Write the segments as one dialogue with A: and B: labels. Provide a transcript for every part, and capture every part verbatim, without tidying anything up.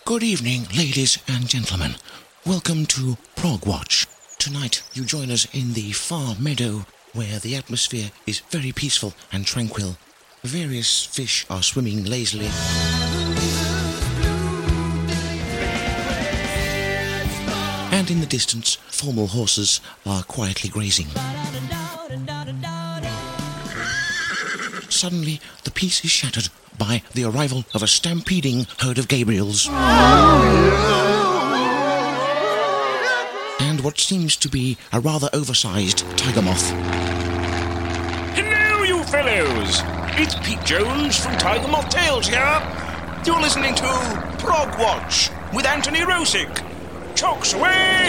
A: Good evening, ladies and gentlemen. Welcome to Prog Watch. Tonight you join us in the far meadow where the atmosphere is very peaceful and tranquil. Various fish are swimming lazily. And in the distance, formal horses are quietly grazing. Suddenly, the peace is shattered by the arrival of a stampeding herd of Gabriels. And what seems to be a rather oversized tiger moth.
B: Hello, you fellows! It's Pete Jones from Tiger Moth Tales here. You're listening to Prog Watch with Anthony Rosick. Chocks away!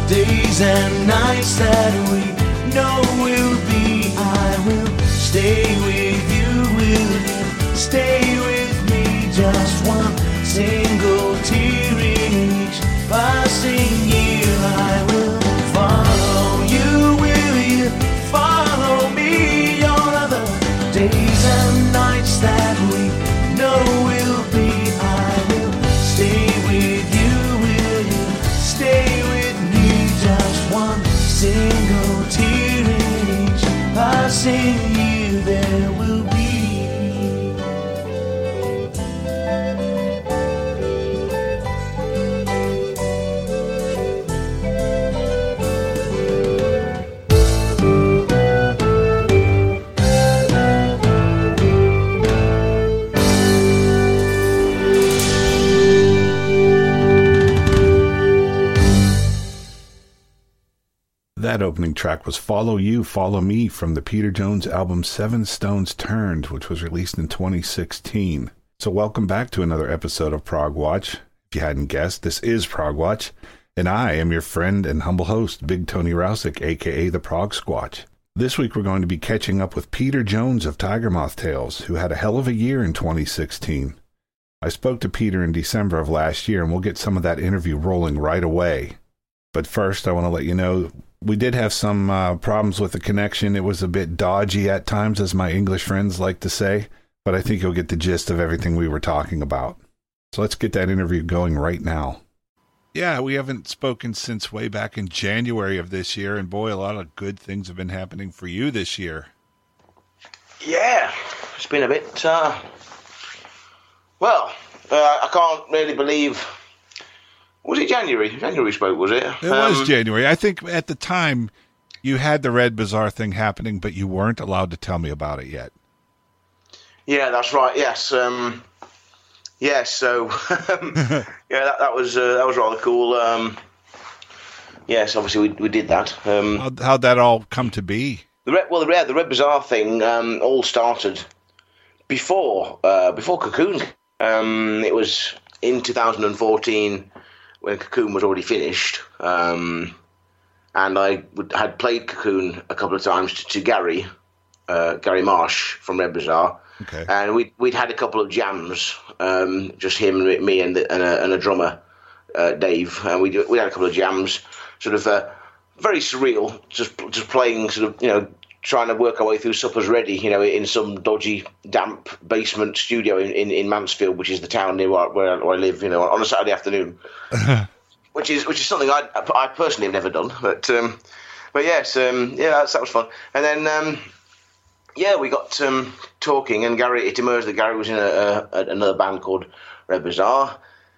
C: days and nights that we know will be. I will stay with you, will you stay with me? Just one single tear in each passing year. I will follow you, will you follow me? All of the days and nights that we know will be. I will stay with you, will you stay with me? Just one single tear in each passing year there will be.
D: That opening track was Follow You, Follow Me from the Peter Jones album Seven Stones Turned, which was released in twenty sixteen. So welcome back to another episode of Prog Watch. If you hadn't guessed, this is Prog Watch, and I am your friend and humble host, Big Tony Rousick, aka the Prog Squatch. This week we're going to be catching up with Peter Jones of Tiger Moth Tales, who had a hell of a year in twenty sixteen. I spoke to Peter in December of last year, and we'll get some of that interview rolling right away. But first, I want to let you know we did have some uh, problems with the connection. It was a bit dodgy at times, as my English friends like to say, but I think you'll get the gist of everything we were talking about. So let's get that interview going right now. Yeah, we haven't spoken since way back in January of this year, and boy, a lot of good things have been happening for you this year.
E: Yeah, it's been a bit, uh, well, uh, I can't really believe... Was it January? January we spoke, was it?
D: It um, was January. I think at the time you had the Red Bazaar thing happening, but you weren't allowed to tell me about it yet.
E: Yeah, that's right. Yes. Um, yes. So, um, yeah, that, that was uh, that was rather cool. Um, yes, obviously we we did that. Um,
D: How, how'd that all come to be?
E: The Red, well, the Red, the Red Bazaar thing um, all started before uh, before Cocoon. Um, it was in two thousand fourteen. When Cocoon was already finished, um, and I would, had played Cocoon a couple of times to, to Gary, uh, Gary Marsh from Red Bazaar,
D: okay.
E: And we'd, we'd had a couple of jams, um, just him, me, and, the, and, a, and a drummer, uh, Dave, and we we had a couple of jams, sort of uh, very surreal, just just playing, sort of, you know, trying to work our way through Supper's Ready, you know, in some dodgy, damp basement studio in, in, in Mansfield, which is the town near where, where, where I live, you know, on a Saturday afternoon, which is which is something I I personally have never done, but um, but yes, um, yeah, that's, that was fun. And then um, yeah, we got um, talking, and Gary, it emerged that Gary was in a, a, another band called Red Bazaar.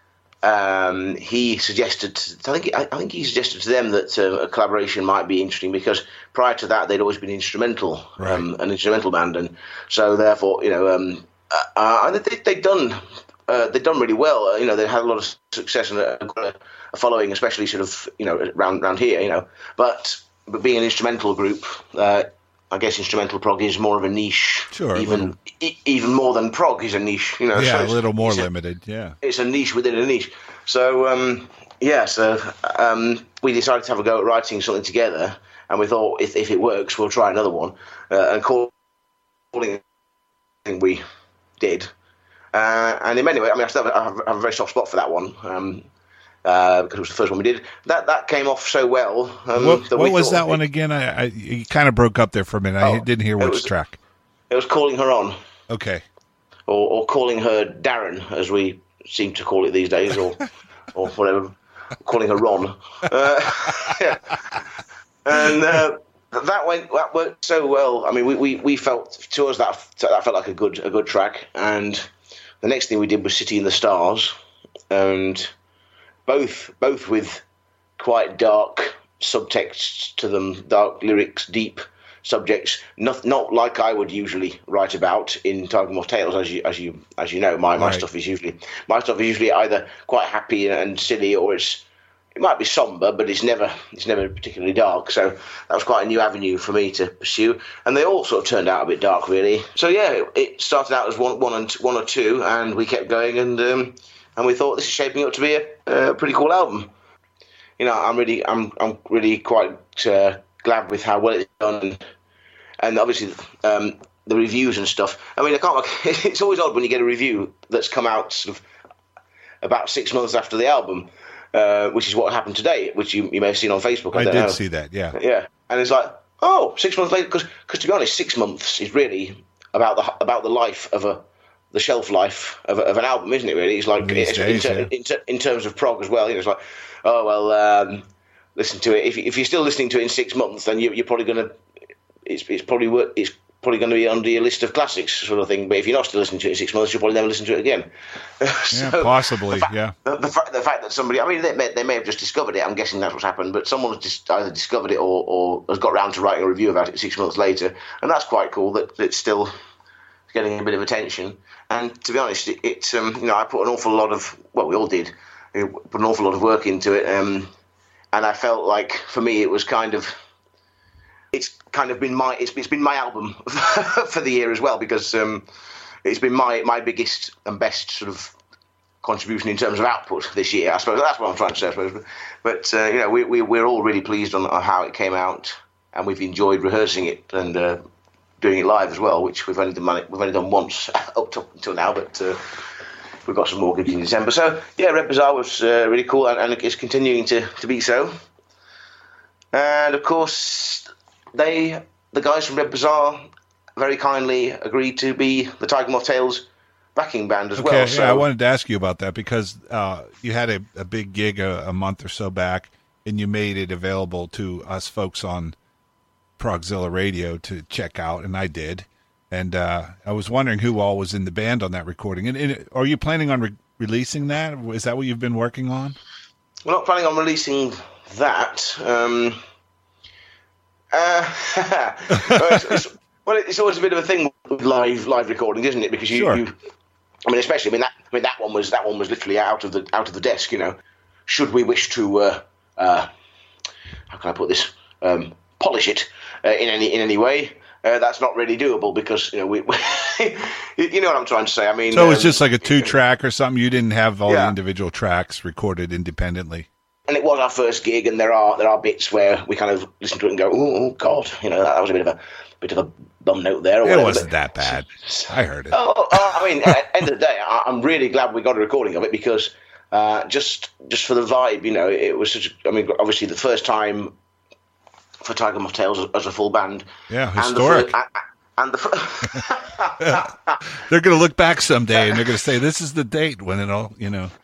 E: Um, he suggested, I think, I think he suggested to them that uh, a collaboration might be interesting because prior to that they'd always been instrumental,
D: right.
E: um, an instrumental band, and so therefore, you know, um, uh, they, they'd done, uh, they'd done really well. Uh, you know, they had a lot of success and a, a following, especially sort of, you know, around around here, you know. But but being an instrumental group, uh, I guess instrumental prog is more of a niche,
D: sure,
E: even
D: little...
E: e- even more than prog is a niche, you know.
D: Yeah,
E: so
D: a little more
E: it's
D: limited.
E: A,
D: yeah,
E: it's a niche within a niche. So um, yeah, so um, we decided to have a go at writing something together, and we thought if if it works, we'll try another one, uh, and call, calling it we did. Uh, and in many ways, I mean, I still have, I have a very soft spot for that one. Um, Uh, because it was the first one we did. That that came off so well. Um,
D: what
E: that
D: what
E: we
D: was that
E: we,
D: one again? I, I you kind of broke up there for a minute.
E: Oh,
D: I didn't hear which
E: was,
D: track.
E: It was Calling Her On.
D: Okay.
E: Or, or Calling Her Darren, as we seem to call it these days, or or whatever. Calling Her Ron. Uh, yeah. And uh, that went that worked so well. I mean, we, we, we felt to us that that felt like a good a good track. And the next thing we did was City in the Stars, and both both with quite dark subtexts to them, dark lyrics, deep subjects, not not like I would usually write about in Tiger Moth Tales, as you as you as you know. My my
D: right.
E: stuff is usually my stuff is usually either quite happy and silly, or it's it might be somber, but it's never it's never particularly dark. So that was quite a new avenue for me to pursue, and they all sort of turned out a bit dark, really. So yeah, it started out as one one and one or two, and we kept going, and um, and we thought this is shaping up to be a, a pretty cool album. you know, I'm really, I'm, I'm really quite uh, glad with how well it's done, and, and obviously um, the reviews and stuff. I mean, I can't. It's always odd when you get a review that's come out sort of about six months after the album, uh, which is what happened today, which you, you may have seen on Facebook. I,
D: I
E: don't
D: did
E: know.
D: see that, yeah.
E: Yeah, and it's like, oh, six months later, because to be honest, six months is really about the about the life of a the shelf life of, a, of an album, isn't it? Really, it's like
D: These
E: it's,
D: days,
E: in, ter-
D: yeah.
E: in, ter- in terms of prog as well. You know, it's like, oh well, um, listen to it. If if you're still listening to it in six months, then you, you're probably gonna it's it's probably wor- it's probably going to be under your list of classics, sort of thing. But if you're not still listening to it in six months, you'll probably never listen to it again.
D: Yeah,
E: so
D: possibly.
E: The fact,
D: yeah.
E: The, the, fact, the fact that somebody, I mean, they may, they may have just discovered it. I'm guessing that's what's happened. But someone has just either discovered it or, or has got round to writing a review about it six months later, and that's quite cool. That it's still getting a bit of attention. And to be honest, it, it's um, you know, I put an awful lot of well, we all did, we put an awful lot of work into it, um, and I felt like for me it was kind of. It's kind of been my it's, it's been my album for the year as well, because um, it's been my, my biggest and best sort of contribution in terms of output this year. I suppose that's what I'm trying to say. I suppose, but uh, you know, we, we we're all really pleased on, on how it came out, and we've enjoyed rehearsing it and uh, doing it live as well, which we've only done we've only done once up to, until now, but uh, we've got some more gigs in December. So yeah, Red Bazaar was uh, really cool, and, and it's continuing to, to be so. And of course. They, the guys from Red Bazaar, very kindly agreed to be the Tiger Moth Tales backing band as
D: okay,
E: well.
D: Yeah,
E: so
D: I wanted to ask you about that because uh, you had a, a big gig a, a month or so back, and you made it available to us folks on Progzilla Radio to check out, and I did. And uh, I was wondering who all was in the band on that recording. And, and are you planning on re- releasing that? Is that what you've been working on?
E: We're not planning on releasing that. Um, Uh, well, it's, it's, well, it's always a bit of a thing with live live recording, isn't it? Because you,
D: Sure.
E: you I mean, especially I mean that I mean that one was that one was literally out of the out of the desk. You know, should we wish to, uh, uh, how can I put this, um, polish it uh, in any in any way? Uh, that's not really doable because you know we, we you know what I'm trying to say. I mean,
D: So it was
E: um,
D: just like a two track or something. You didn't have all the
E: Yeah.
D: individual tracks recorded independently.
E: And it was our first gig, and there are there are bits where we kind of listen to it and go, "Oh, oh God," you know, that was a bit of a bit of a bum note there. Or
D: It
E: whatever.
D: wasn't
E: But-
D: that bad. I heard it.
E: Oh, oh, I mean, at the end of the day, I, I'm really glad we got a recording of it because uh, just just for the vibe, you know, it was such. A, I mean, obviously the first time for Tiger Moth Tales as, as a full band.
D: Yeah,
E: And the
D: historic.
E: fir- And the, fir-
D: They're going to look back someday and they're going to say, "This is the date when it all," you know.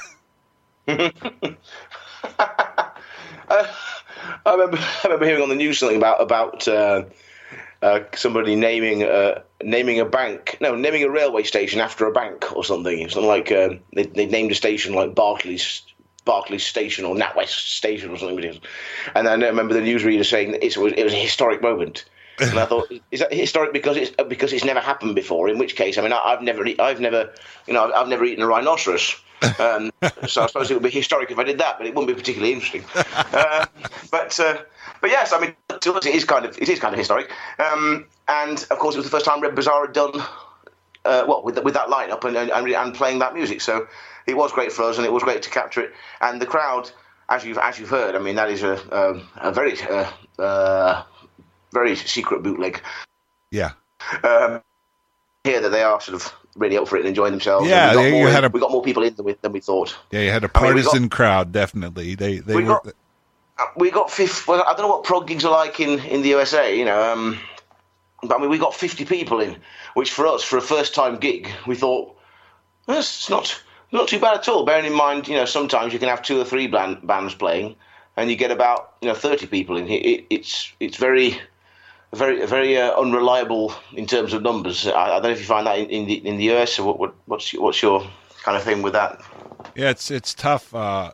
E: Uh, I remember, I remember hearing on the news something about about uh, uh, somebody naming uh, naming a bank, no, naming a railway station after a bank or something. Something like uh, they they named a station like Barclays Barclays Station or NatWest Station or something. And I remember the newsreader saying that it was it was a historic moment. And I thought, is that historic because it's because it's never happened before? In which case, I mean, I, I've never, I've never, you know, I've, I've never eaten a rhinoceros. Um, so I suppose it would be historic if I did that, but it wouldn't be particularly interesting. Uh, but uh, but yes, I mean, to us it is kind of it is kind of historic. Um, and of course, it was the first time Red Bazaar had done uh, well with with that lineup and, and and playing that music. So it was great for us, and it was great to capture it. And the crowd, as you've as you've heard, I mean, that is a um, a very uh, uh, very secret bootleg.
D: Yeah.
E: Um, here that they are sort of really up for it and enjoying themselves.
D: Yeah,
E: And we got,
D: you
E: more,
D: had a-
E: we got more people in than we, than we thought.
D: Yeah, you had a
E: I mean, we
D: partisan
E: got-
D: crowd, definitely. They they
E: We
D: were.
E: got- We got fifty. Well, I don't know what prog gigs are like in, in the U S A, you know. Um, but I mean, we got fifty people in, which for us, for a first time gig, we thought well, it's not not too bad at all. Bearing in mind, you know, sometimes you can have two or three band, bands playing, and you get about you know thirty people in. It, it, it's it's very very very uh, unreliable in terms of numbers. I, I don't know if you find that in, in the in the U S. Or what, what what's your, what's your kind of thing with that?
D: Yeah, it's it's tough. Uh,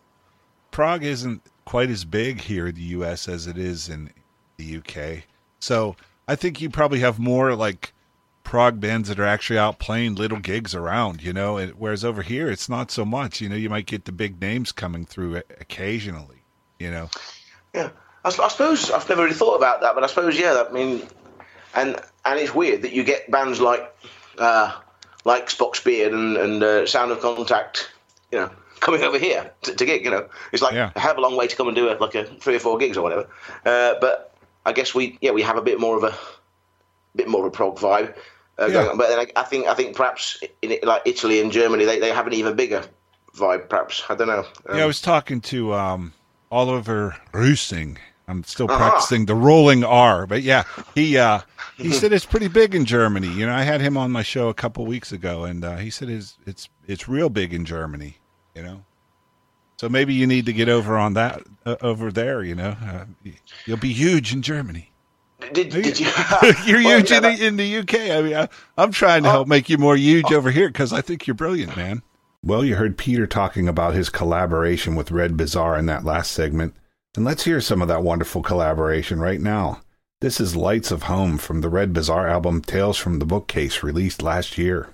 D: Prague isn't quite as big here in the U S as it is in the U K. So I think you probably have more like prog bands that are actually out playing little gigs around, you know, and, whereas over here it's not so much. You know, you might get the big names coming through occasionally, you know.
E: Yeah, I, I suppose I've never really thought about that, but I suppose yeah. I mean, and and it's weird that you get bands like uh, like Spock's Beard and, and uh, Sound of Contact, you know, coming over here to, to gig. You know, it's like
D: Yeah.
E: a hell of a long way to come and do a, like a three or four gigs or whatever. Uh, but I guess we yeah we have a bit more of a bit more of a prog vibe. Uh,
D: Yeah.
E: going on. But then I, I think I think perhaps in like Italy and Germany they, they have an even bigger vibe. Perhaps I don't know. Um,
D: Yeah, I was talking to um, Oliver Rusing. I'm still
E: Uh-huh.
D: practicing the rolling R, but yeah, he uh, he said it's pretty big in Germany. You know, I had him on my show a couple weeks ago, and uh, he said it's it's it's real big in Germany. You know, so maybe you need to get over on that uh, over there. You know, uh, you'll be huge in Germany.
E: Did, did you?
D: You're
E: Well,
D: huge
E: yeah,
D: in, the,
E: that-
D: in the U K. I mean, I, I'm trying to help make you more huge over here because I think you're brilliant, man. Well, you heard Peter talking about his collaboration with Red Bazaar in that last segment. And let's hear some of that wonderful collaboration right now. This is Lights of Home from the Red Bazaar album Tales from the Bookcase, released last year.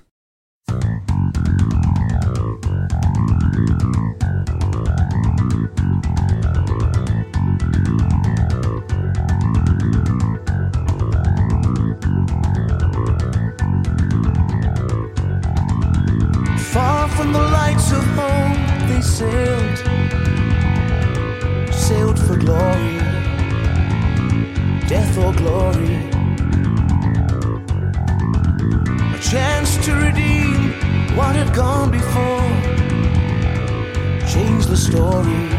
C: Far from the lights of home, they sailed, sailed for glory, death or glory. A chance to redeem what had gone before, change the story.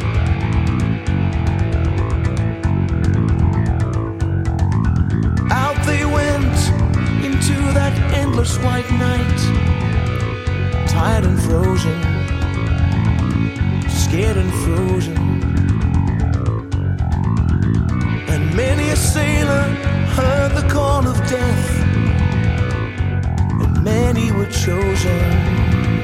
C: Out they went into that endless white night, tired and frozen, scared and frozen. And many a sailor heard the call of death, and many were chosen.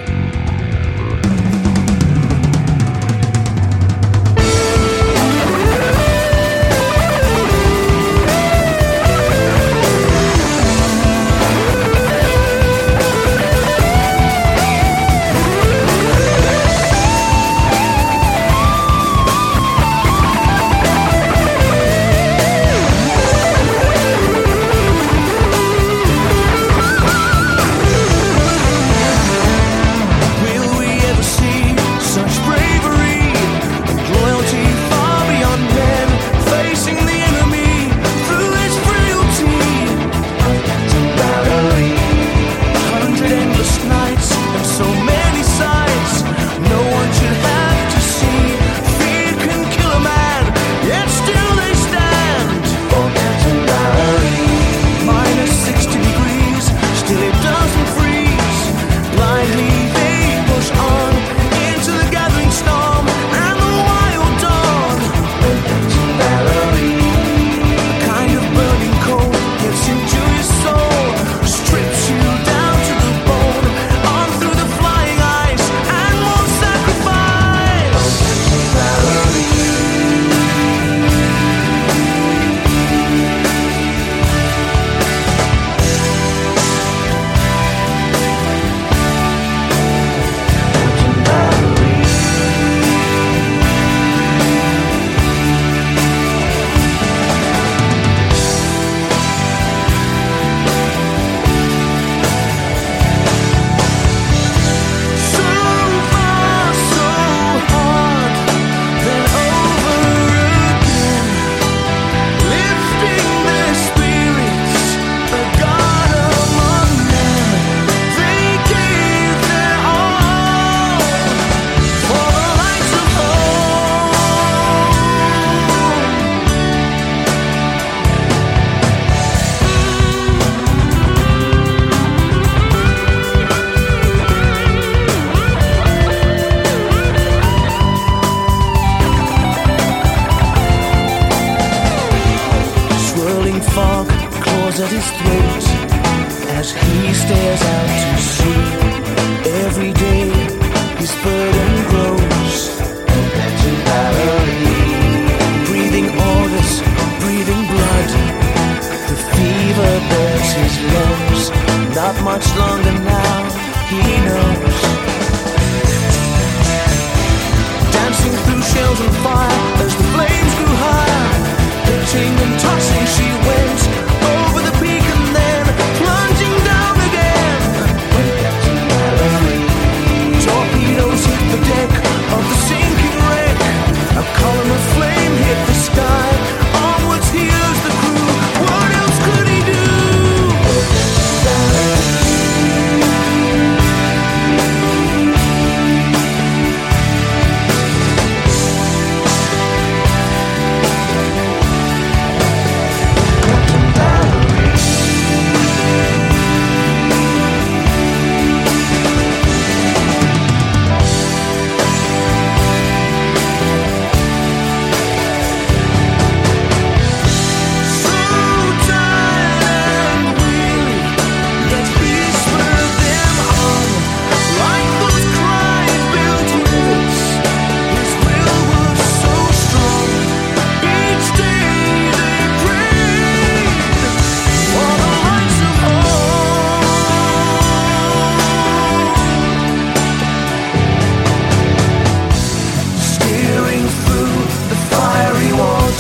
C: at his throat as he stares out to sea. Every day his burden grows, breathing orders, breathing blood. The fever burns his lungs. Not much longer now, he knows. Dancing through shells and fire as the flames grew higher, pitching and tossing she went over the peak and then plunging down again. Torpedoes hit the deck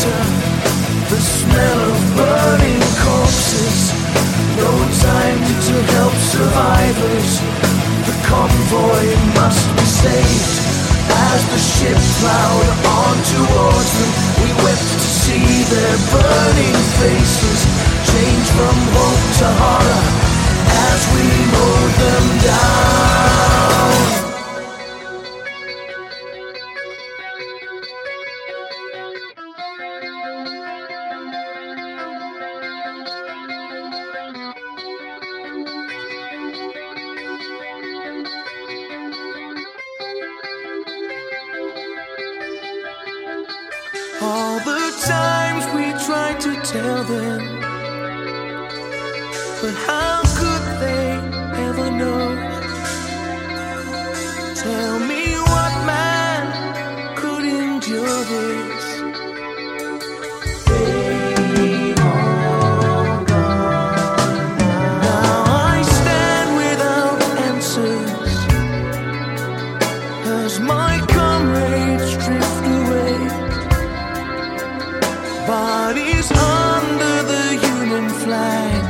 C: water, the smell of burning corpses. No time to help survivors. The convoy must be saved. As the ship plowed on towards them, we wept to see their burning faces change from hope to horror as we mowed them down. All the times we tried to tell them, but how could they ever know? Tell me what man could endure this? They all gone now. Now I stand without answers as my comrades drift away. Bodies under the Union flag.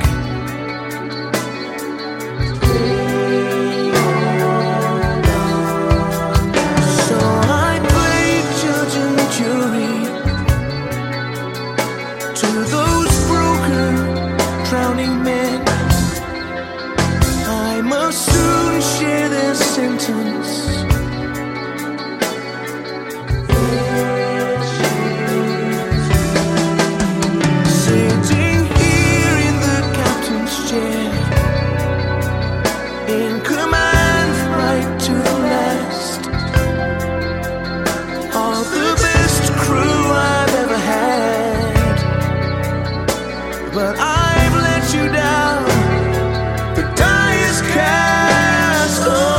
C: So I played judge and jury to those broken, drowning men. I must soon share their sentence. Sitting here in the captain's chair, in command right to the last, of the best crew I've ever had. But I've let you down, the die is cast. Oh.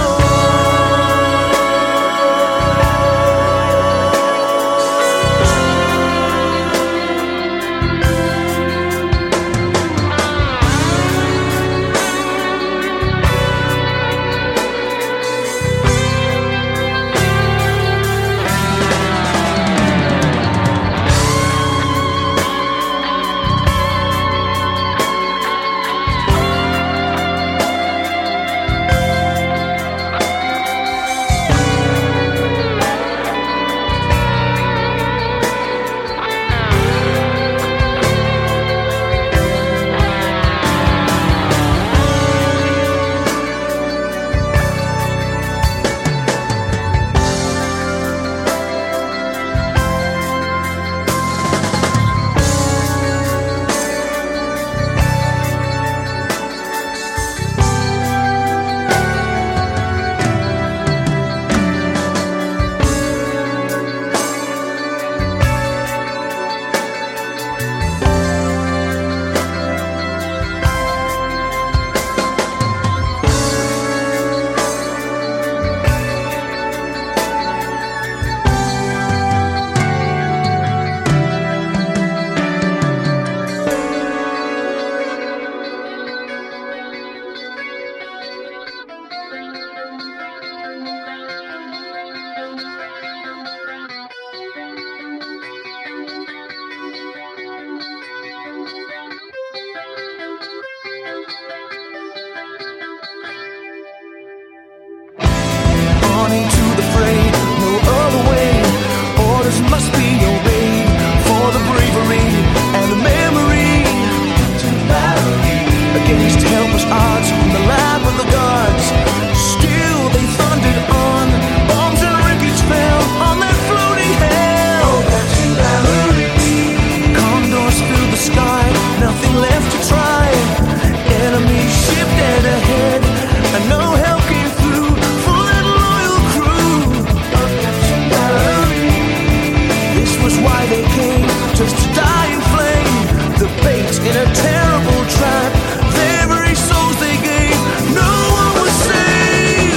C: On into the fray, no other way. Orders must be obeyed for the bravery and the memory to battery against helpless odds from the lab of the gods. Still they thundered on, bombs and wreckage fell on that floating hell. Condors filled the sky, nothing left to try. Enemy ship dead ahead, and no help came through for that loyal crew. This was why they came, just to die in flame. The bait in a terrible trap, their very souls they gave. No one was saved.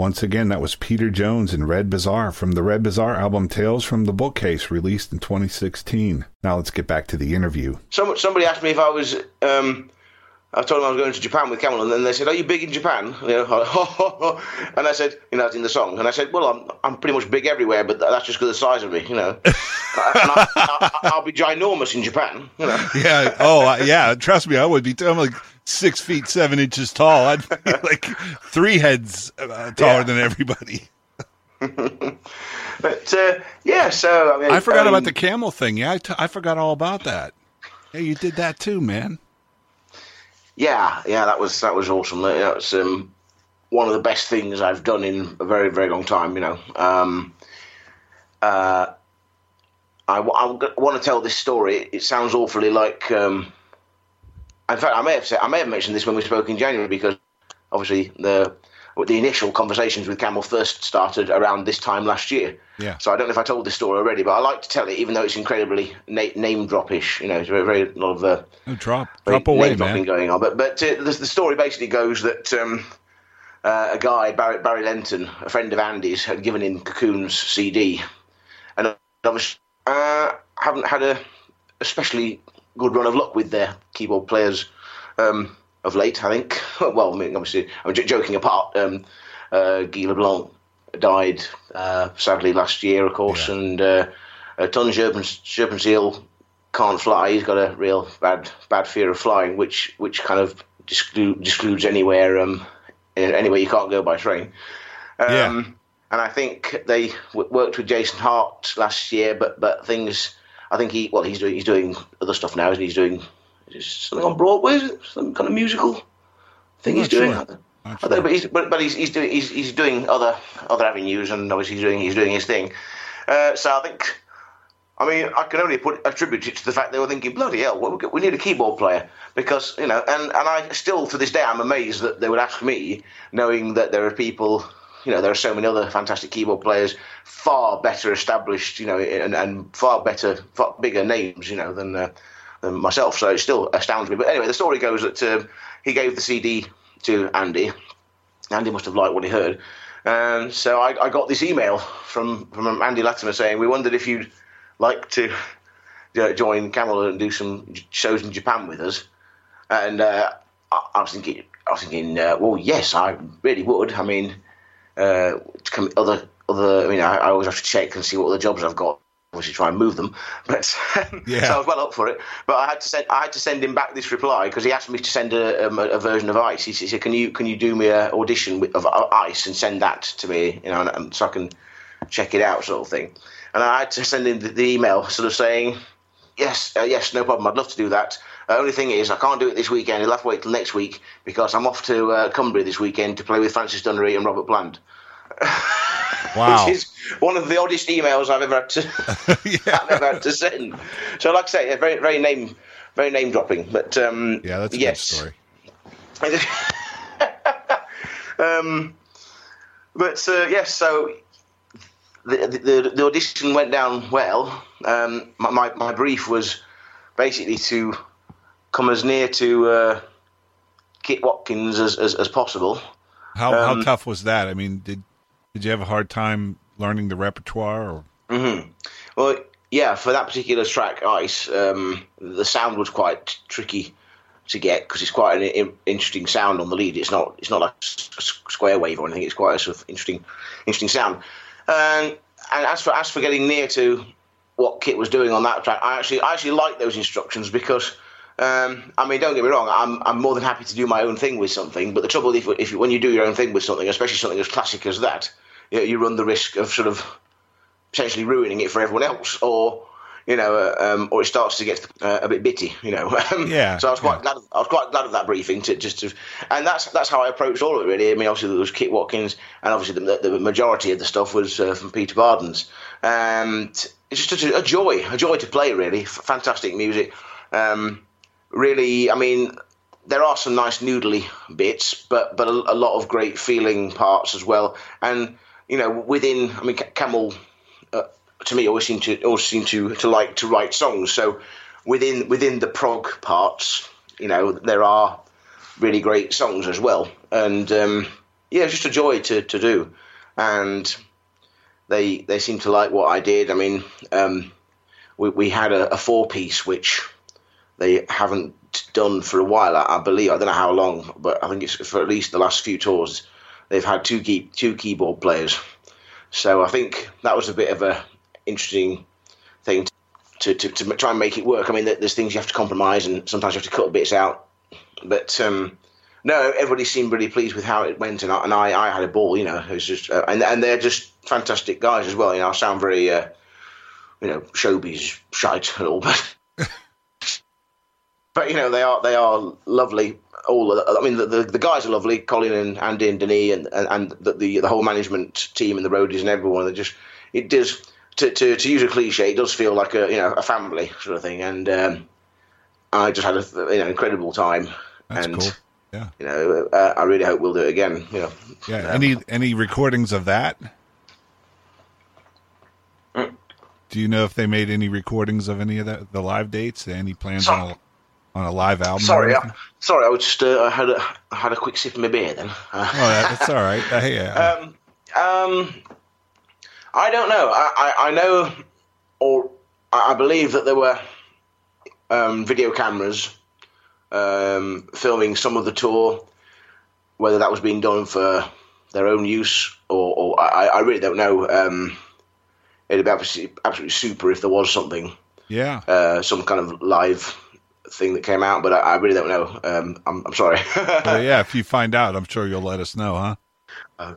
D: once again, that was Peter Jones and Red Bazaar from the Red Bazaar album Tales from the Bookcase, released in twenty sixteen. Now let's get back to the interview.
E: Some, somebody asked me if I was... Um, I told them I was going to Japan with Camel, and then they said, "Are you big in Japan?" You know, and I said, "You know, that's in the song." And I said, "Well, I'm I'm pretty much big everywhere, but that's just because of the size of me, you know. and I, I, I'll be ginormous in Japan, you know."
F: Yeah. Oh, yeah. Trust me, I would be. I'm like six feet seven inches tall. I'd be like three heads uh, taller yeah. than everybody.
E: But uh, yeah, so I mean,
F: I forgot
E: um,
F: about the camel thing. Yeah, I, t- I forgot all about that. Yeah, you did that too, man.
E: Yeah, yeah, that was that was awesome. That was um, one of the best things I've done in a very, very long time. You know, um, uh, I, I want to tell this story. It sounds awfully like. Um, in fact, I may have said I may have mentioned this when we spoke in January, because obviously the the initial conversations with Camel first started around this time last year.
F: Yeah.
E: So I don't know if I told this story already, but I like to tell it, even though it's incredibly na- name drop-ish. You know, it's very, very lot of uh,
F: oh, drop, drop away,
E: name dropping
F: man.
E: going on. But but uh, the, the story basically goes that um, uh, a guy, Barry, Barry Lenton, a friend of Andy's, had given him Cocoon's C D, and obviously uh, haven't had a especially good run of luck with their keyboard players um, of late, I think. Well, I mean, obviously, I'm j- joking apart. Um, uh, Guy Leblanc died uh, sadly last year, of course, yeah. and uh, uh, Ton Scherpenzeel can't fly. He's got a real bad bad fear of flying, which which kind of disclude, discludes anywhere um, anywhere you can't go by train. Um,
F: yeah.
E: And I think they w- worked with Jason Hart last year, but but things. I think he well he's doing he's doing other stuff now, isn't he? He's doing something on Broadway, is it? Some kind of musical thing
F: I'm
E: he's doing.
F: Sure.
E: I don't know, but he's but, but he's he's doing he's he's doing other other avenues, and obviously he's doing he's doing his thing. Uh, so I think, I mean, I can only put attribute it to the fact they were thinking, bloody hell, we, we need a keyboard player, because you know, and, and I still to this day I'm amazed that they would ask me, knowing that there are people, you know, there are so many other fantastic keyboard players, far better established, you know, and, and far better, far bigger names, you know, than uh, than myself. So it still astounds me. But anyway, the story goes that um, he gave the C D to Andy. Andy must have liked what he heard. Um, so I, I got this email from, from Andy Latimer saying, we wondered if you'd like to uh, join Camel and do some shows in Japan with us. And uh, I, I was thinking, I was thinking, uh, well, yes, I really would. I mean, uh, to come, other, other. I mean, I, I always have to check and see what other jobs I've got. Obviously, try and move them, but yeah. So I was well up for it. But I had to send, I had to send him back this reply because he asked me to send a, um, a version of Ice. He said, "Can you can you do me an audition with, of Ice and send that to me, you know, and, and so I can check it out, sort of thing." And I had to send him the, the email, sort of saying, "Yes, uh, yes, no problem. I'd love to do that. The uh, only thing is, I can't do it this weekend. You'll have to wait till next week because I'm off to uh, Cumbria this weekend to play with Francis Dunnery and Robert Plant."
F: Wow.
E: Which is one of the oddest emails I've ever had to yeah. I've ever had to send. So, like I say, very, very name, very name dropping. But um,
F: yeah, that's a
E: yes.
F: good story.
E: um, but uh, yes, so the, the the audition went down well. Um, my, my my brief was basically to come as near to uh, Kit Watkins as as, as possible.
F: How
E: um,
F: how tough was that? I mean, did did you have a hard time learning the repertoire? Or?
E: Mm-hmm. Well, yeah, for that particular track, Ice, um, the sound was quite tricky to get because it's quite an I- interesting sound on the lead. It's not it's not like a square wave or anything. It's quite a sort of interesting interesting sound. And and as for as for getting near to what Kit was doing on that track, I actually I actually like those instructions because. Um, I mean, don't get me wrong. I'm I'm more than happy to do my own thing with something. But the trouble, if if when you do your own thing with something, especially something as classic as that, you know, you run the risk of sort of potentially ruining it for everyone else, or you know, uh, um, or it starts to get uh, a bit bitty, you know.
F: Yeah.
E: So I was quite
F: yeah.
E: glad. I was quite glad of that briefing to just to, and that's that's how I approached all of it. Really, I mean, obviously there was Kit Watkins, and obviously the, the majority of the stuff was uh, from Peter Bardens, and it's just a, a joy, a joy to play. Really, F- fantastic music. Um, Really, I mean, there are some nice noodly bits, but but a, a lot of great feeling parts as well. And you know, within, I mean, Camel uh, to me always seemed to always seemed to, to like to write songs. So within within the prog parts, you know, there are really great songs as well. And um, yeah, it was just a joy to, to do, and they they seemed to like what I did. I mean, um, we we had a, a four piece which they haven't done for a while. I, I believe I don't know how long, but I think it's for at least the last few tours. They've had two key, two keyboard players, so I think that was a bit of a interesting thing to to, to, to try and make it work. I mean, there's things you have to compromise, and sometimes you have to cut bits out, but. Um, No, everybody seemed really pleased with how it went, and I, and I, I had a ball. You know, it was just, uh, and and they're just fantastic guys as well. You know, I sound very, uh, you know, showbiz shite and all, but but you know, they are they are lovely. All of the, I mean, the, the the guys are lovely. Colin and Andy and Denis and and, and the, the the whole management team and the roadies and everyone. They just it does to, to to use a cliche. It does feel like a you know a family sort of thing, and um, I just had a you know incredible time.
F: That's
E: and,
F: cool. Yeah,
E: you know, uh, I really hope we'll do it again. You know,
F: yeah.
E: Um,
F: Any any recordings of that?
E: Mm.
F: Do you know if they made any recordings of any of the the live dates? Any plans
E: So-
F: on a on a live album?
E: Sorry,
F: or
E: I,
F: anything?
E: sorry, I was just uh, I had a I had a quick sip of my beer then. Uh,
F: Oh, that, that's all right. Uh, hey, uh,
E: um, um, I don't know. I, I, I know, or I I believe that there were um, video cameras um, filming some of the tour. Whether that was being done for their own use or, or I, I really don't know. Um, it'd be absolutely, absolutely super if there was something,
F: yeah.
E: uh, some kind of live thing that came out, but I, I really don't know. Um, I'm, I'm sorry.
F: Well, yeah, if you find out, I'm sure you'll let us know, huh?
E: Uh,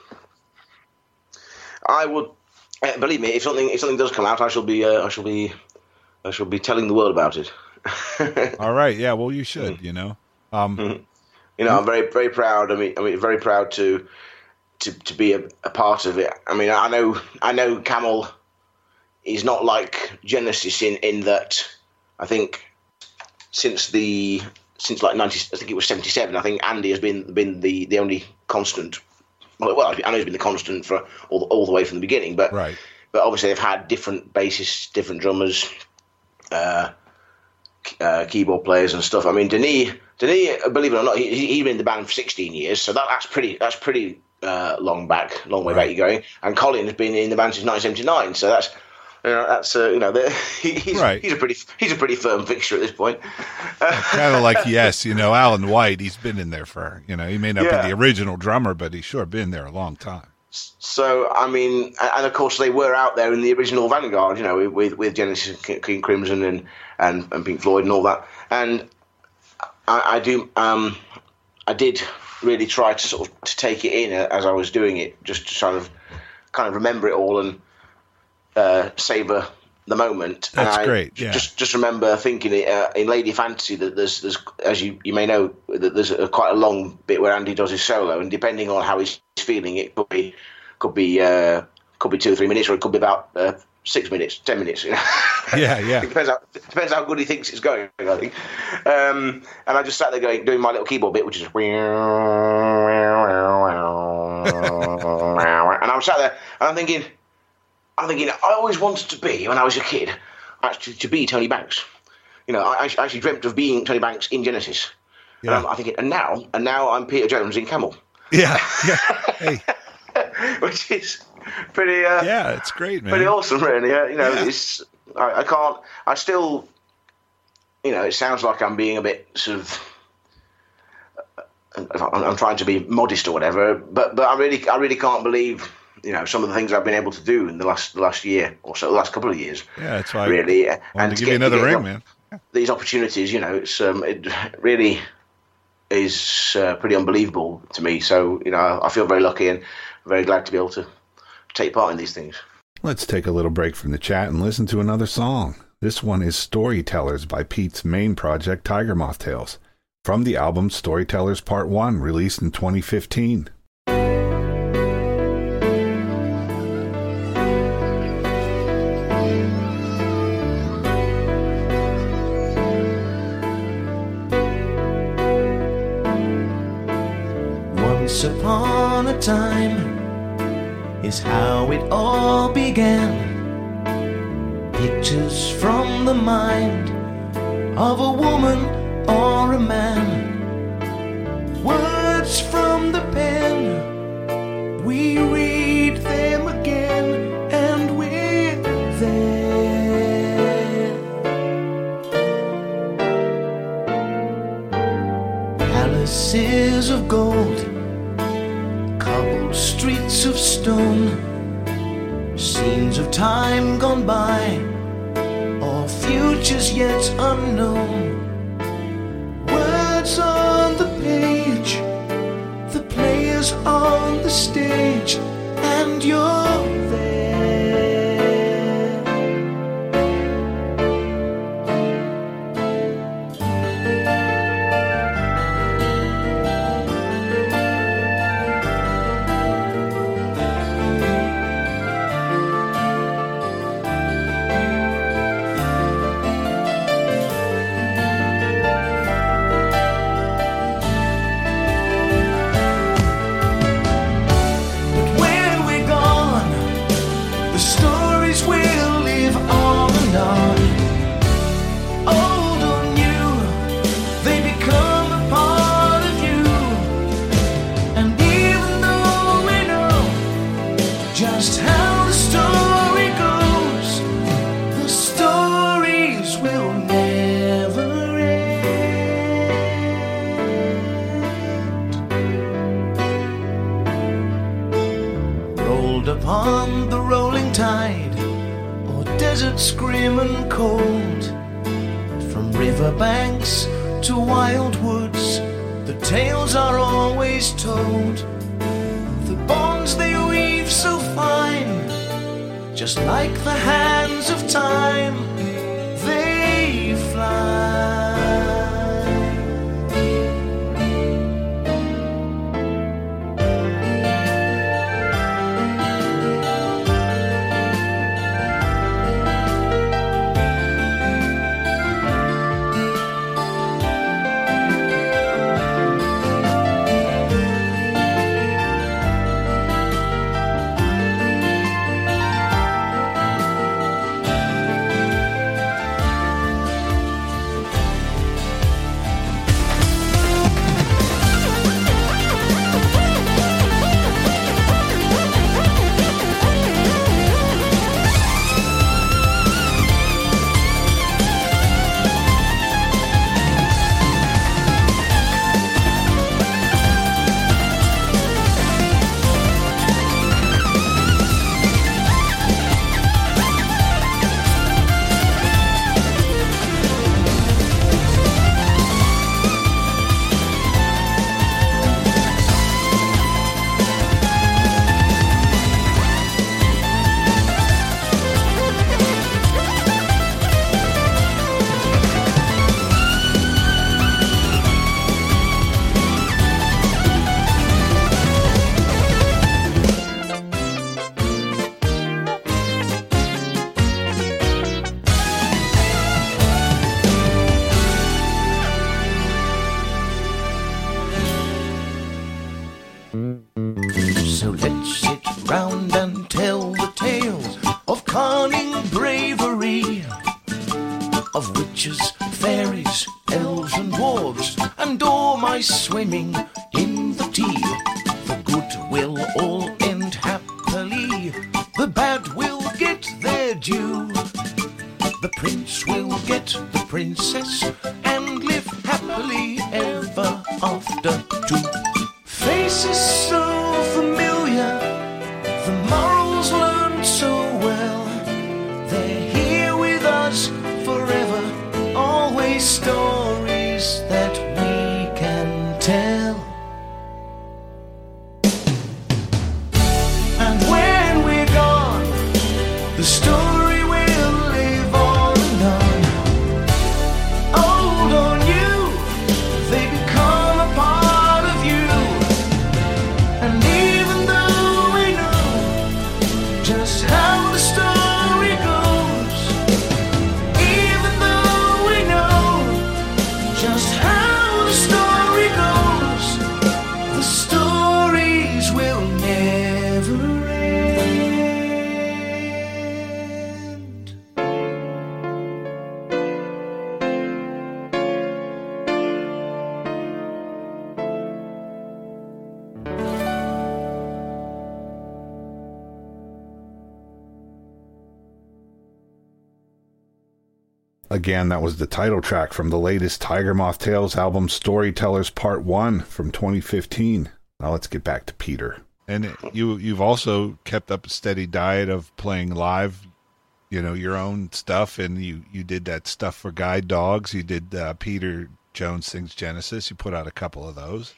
E: I would uh, believe me. If something if something does come out, I shall be uh, I shall be I shall be telling the world about it.
F: All right. Yeah. Well, you should. You know. Um,
E: You know, I'm very very proud. I mean, I mean, very proud to to to be a, a part of it. I mean, I know I know Camel is not like Genesis in in that I think since the since like ninety, I think it was seventy-seven. I think Andy has been been the the only constant. Well, well, I know he's been the constant for all the, all the way from the beginning, but
F: right.
E: but obviously they've had different bassists, different drummers, uh, uh, keyboard players and stuff. I mean, Denis, Denis, believe it or not, he, he's been in the band for sixteen years, so that, that's pretty that's pretty uh, long back, long way
F: Right.
E: back you're going. And Colin has been in the band since nineteen seventy-nine, so that's you know that's uh, you know the, he, he's
F: Right.
E: he's a pretty he's a pretty firm fixture at this point.
F: Kind of like, yes, you know, Alan White, he's been in there for, you know, he may not
E: Yeah.
F: be the original drummer, but he's sure been there a long time.
E: So I mean, and of course they were out there in the original Vanguard, you know, with with Genesis, King Crimson, and, and, and Pink Floyd and all that. And I, I do, um, I did really try to sort of to take it in as I was doing it, just to sort of kind of remember it all and uh, savor the moment.
F: That's
E: and I
F: great, yeah.
E: Just just remember thinking it, uh, in Lady Fantasy that there's there's as you, you may know that there's a, quite a long bit where Andy does his solo, and depending on how he's feeling, it could be could be uh, could be two or three minutes, or it could be about uh, six minutes, ten minutes. You know?
F: Yeah, yeah.
E: It depends how depends how good he thinks it's going. I think. Um, and I just sat there going, doing my little keyboard bit, which is, and I was sat there and I'm thinking, I'm thinking, I always wanted to be when I was a kid, actually to be Tony Banks. You know, I, I actually dreamt of being Tony Banks in Genesis.
F: Yeah.
E: And I'm, I'm thinking, and now, and now I'm Peter Jones in Camel.
F: Yeah. Yeah. Hey.
E: Which is pretty, uh,
F: Yeah, it's great, man.
E: pretty awesome, really. Uh, you know,
F: Yeah.
E: it's I, I can't. I still, you know, it sounds like I'm being a bit sort of. I'm, I'm trying to be modest or whatever, but but I really I really can't believe, you know, some of the things I've been able to do in the last the last year or so, the last couple of years.
F: Yeah, that's why
E: Really,
F: I wanted to
E: to
F: give you
E: get-
F: another
E: to get
F: ring,
E: up-
F: man.
E: These opportunities, you know, it's um, it really is uh, pretty unbelievable to me. So, you know, I feel very lucky and very glad to be able to take part in these things.
D: Let's take a little break from the chat and listen to another song. This one is Storytellers by Pete's main project, Tiger Moth Tales, from the album Storytellers Part one, released in twenty fifteen.
C: Once upon a time is how it all began. Pictures from the mind of a woman or a man. Words from the pen we read them again, and we're there. Palaces of gold, cobbled streets of stone, scenes of time gone by, or futures yet unknown. Words on the page, the players on the stage, and you're there. Just how the story goes, the stories will never end. Rolled upon the rolling tide, or deserts grim and cold, from riverbanks to wild woods, the tales are always told. The bonds they weave so fine, just like the hands of time, they fly. So let's sit round and tell the tales of cunning bravery, of witches, fairies, elves and dwarves, and all my swimming in the tea. The good will all end happily, the bad will get their due. The prince will get the princess and live happily ever after too. Faces so familiar, the morals learned so well, they're here with us forever, always stories that we can tell. And when we're gone, the story will live on and on. Old or new, they become a part of you. And even though we know just how the story goes, even though we know just how the story goes, the stories will never end.
D: Again, that was the title track from the latest Tiger Moth Tales album, Storytellers Part one from twenty fifteen. Now let's get back to Peter.
F: And you, you've also kept up a steady diet of playing live, you know, your own stuff, and you, you did that stuff for Guide Dogs. You did uh, Peter Jones Sings Genesis. You put out a couple of those.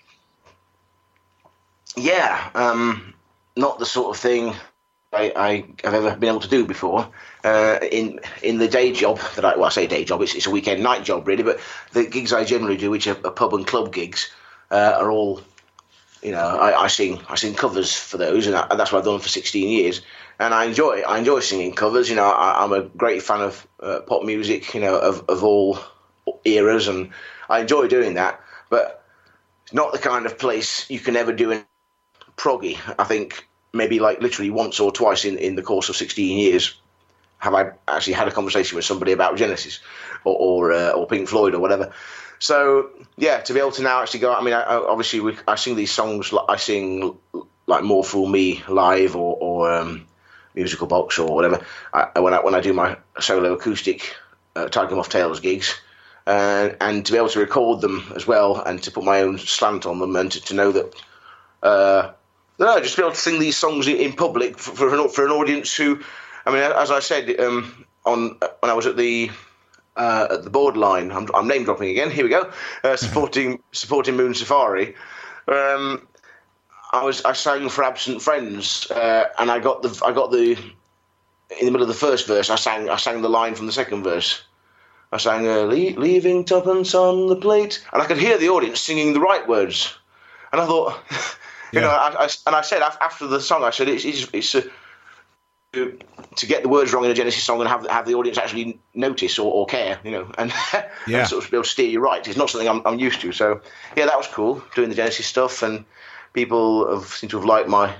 E: Yeah, um, not the sort of thing I, I have ever been able to do before. Uh, in in the day job that I, well, I say day job, it's, it's a weekend night job really, but the gigs I generally do, which are, are pub and club gigs, uh, are all, you know, I, I sing I sing covers for those, and, I, and that's what I've done for sixteen years, and I enjoy I enjoy singing covers. You know, I, I'm a great fan of uh, pop music, you know, of of all eras, and I enjoy doing that. But it's not the kind of place you can ever do in proggy. I think maybe like literally once or twice in, in the course of sixteen years have I actually had a conversation with somebody about Genesis or or, uh, or Pink Floyd or whatever. So yeah, to be able to now actually go, I mean, I, I, obviously we, I sing these songs, I sing like More Fool Me live or, or um, Musical Box or whatever. I, when I when I do my solo acoustic uh, Tiger Moth Tales gigs, uh, and to be able to record them as well and to put my own slant on them and to, to know that. Uh, No, just to be able to sing these songs in public for, for, an, for an audience who, I mean, as I said, um, on when I was at the uh, at the Borderline, I'm, I'm name dropping again. Here we go, uh, supporting supporting Moon Safari. Um, I was I sang for Absent Friends, uh, and I got the I got the in the middle of the first verse. I sang I sang the line from the second verse. I sang uh, Le- leaving tuppence on the plate, and I could hear the audience singing the right words, and I thought. You
F: Yeah.
E: know, I, I, and I said after the song, I said it's it's, it's a, to, to get the words wrong in a Genesis song and have have the audience actually notice or, or care, you know, and,
F: Yeah.
E: and sort of be able to steer you right. It's not something I'm, I'm used to. So yeah, that was cool doing the Genesis stuff, and people have seem to have liked my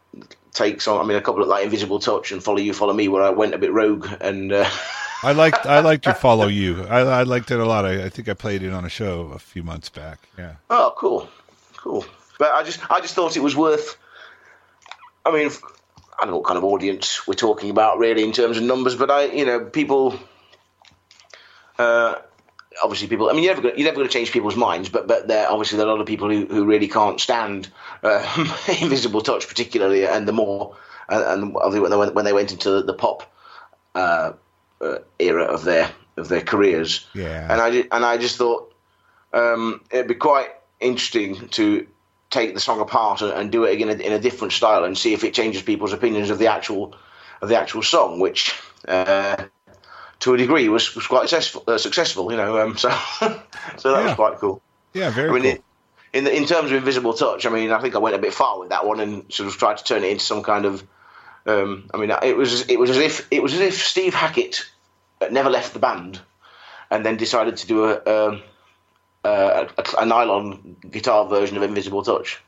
E: takes on. I mean, a couple of like Invisible Touch and Follow You, Follow Me, where I went a bit rogue and. Uh,
F: I liked I liked your Follow You. I, I liked it a lot. I, I think I played it on a show a few months back. Yeah.
E: Oh, cool, cool. But I just, I just thought it was worth. I mean, I don't know what kind of audience we're talking about, really, in terms of numbers. But I, you know, people. Uh, obviously, people. I mean, you're never, gonna, you're never going to change people's minds. But, but there, obviously, there are a lot of people who, who really can't stand uh, Invisible Touch, particularly, and the more, uh, and when they went, when they went into the pop uh, uh, era of their of their careers.
F: Yeah.
E: And I, and I just thought um, it'd be quite interesting to take the song apart and, and do it again in a, in a different style and see if it changes people's opinions of the actual of the actual song, which uh, to a degree was, was quite successful. Uh, successful, you know. Um, so so that
F: Yeah.
E: was quite cool.
F: Yeah, very
E: I mean,
F: cool.
E: it, in the, in terms of Invisible Touch, I mean, I think I went a bit far with that one and sort of tried to turn it into some kind of. Um, I mean, it was it was as if it was as if Steve Hackett never left the band, and then decided to do a. Um, Uh, a, a nylon guitar version of Invisible Touch,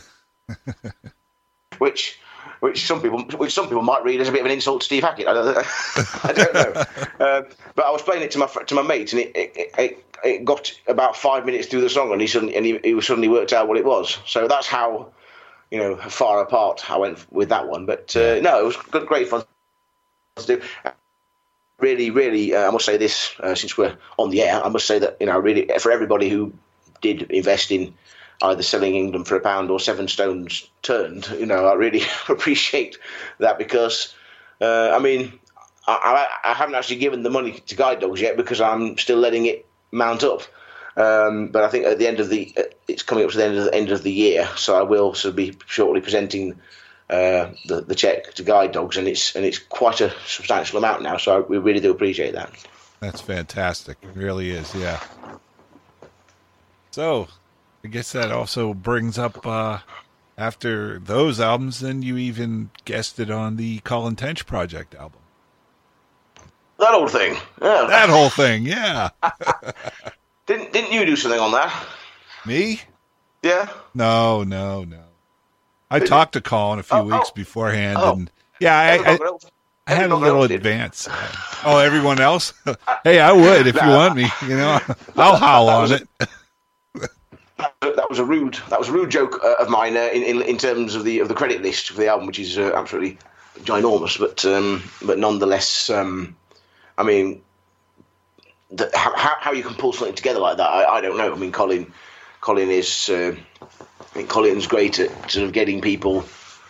E: which, which some people, which some people might read as a bit of an insult to Steve Hackett. I don't, I don't know. uh, but I was playing it to my to my mate, and it, it, it, it got about five minutes through the song, and he suddenly and he, he suddenly worked out what it was. So that's how, you know, far apart I went with that one. But uh, no, it was good, great fun to do. Really, really, uh, I must say this, uh, since we're on the air, I must say that, you know, really, for everybody who did invest in either selling England for a pound or seven stones turned, you know, I really appreciate that because, uh, I mean, I, I, I haven't actually given the money to Guide Dogs yet because I'm still letting it mount up. Um, but I think at the end of the, uh, it's coming up to the end of the end of the year, so I will sort of be shortly presenting Uh, the, the check to Guide Dogs, and it's and it's quite a substantial amount now. So I, we really do appreciate that.
F: That's fantastic. It really is, yeah. So, I guess that also brings up, uh, after those albums, then you even guested on the Colin Tench Project album.
E: That old thing. Yeah.
F: That whole thing, yeah.
E: didn't didn't you do something on that?
F: Me?
E: Yeah.
F: No, no, no. I talked to Colin a few
E: Oh,
F: weeks
E: oh.
F: beforehand,
E: Oh.
F: and yeah, I, I,
E: Everyone else-
F: I had a
E: everyone
F: little
E: else did.
F: advance. Oh, everyone else? Hey, I would if you
E: Nah.
F: want me. You know, I'll howl
E: that
F: on
E: was a-
F: it.
E: That was a rude. That was a rude joke uh, of mine uh, in, in in terms of the of the credit list for the album, which is uh, absolutely ginormous. But um, but nonetheless, um, I mean, the, how how you can pull something together like that, I, I don't know. I mean, Colin, Colin is, uh, I think Colin's great at sort of getting people,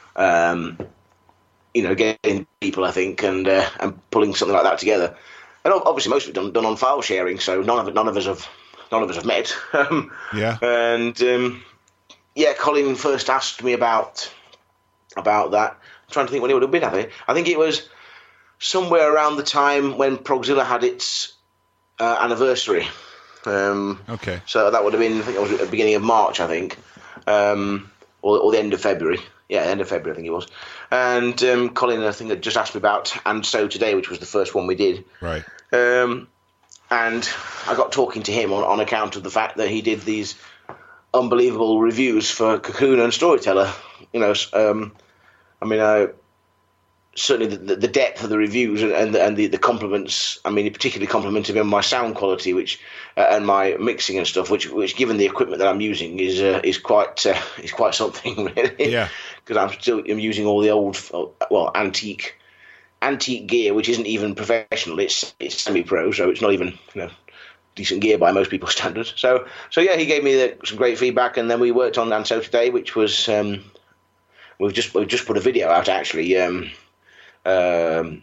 E: um, you know, getting people, I think, and uh, and pulling something like that together. And obviously, most of it done done on file sharing, so none of it, none of us have, none of us have met. um,
F: yeah.
E: And um, yeah, Colin first asked me about about that. I'm trying to think when it would have been. I think I think it was somewhere around the time when Progzilla had its uh, anniversary. Um,
F: okay.
E: So that would have been, I think it was at the beginning of March, I think, um, or, or the end of February. Yeah, end of February, I think it was. And um, Colin, I think, had just asked me about And So Today, which was the first one we did.
F: Right.
E: Um, and I got talking to him on, on account of the fact that he did these unbelievable reviews for Cocoon and Storyteller. You know, um, I mean, I... certainly the, the depth of the reviews and and the, and the, the compliments. I mean, he particularly complimented me on my sound quality, which uh, and my mixing and stuff, which which given the equipment that I'm using is uh, is quite uh, is quite something really.
F: Yeah.
E: Because I'm still I'm using all the old well antique antique gear, which isn't even professional. It's it's semi-pro, so it's not even you know decent gear by most people's standards. So so yeah, he gave me the, some great feedback, and then we worked on And So Today, which was um, we've just we've just put a video out actually. Um, Um,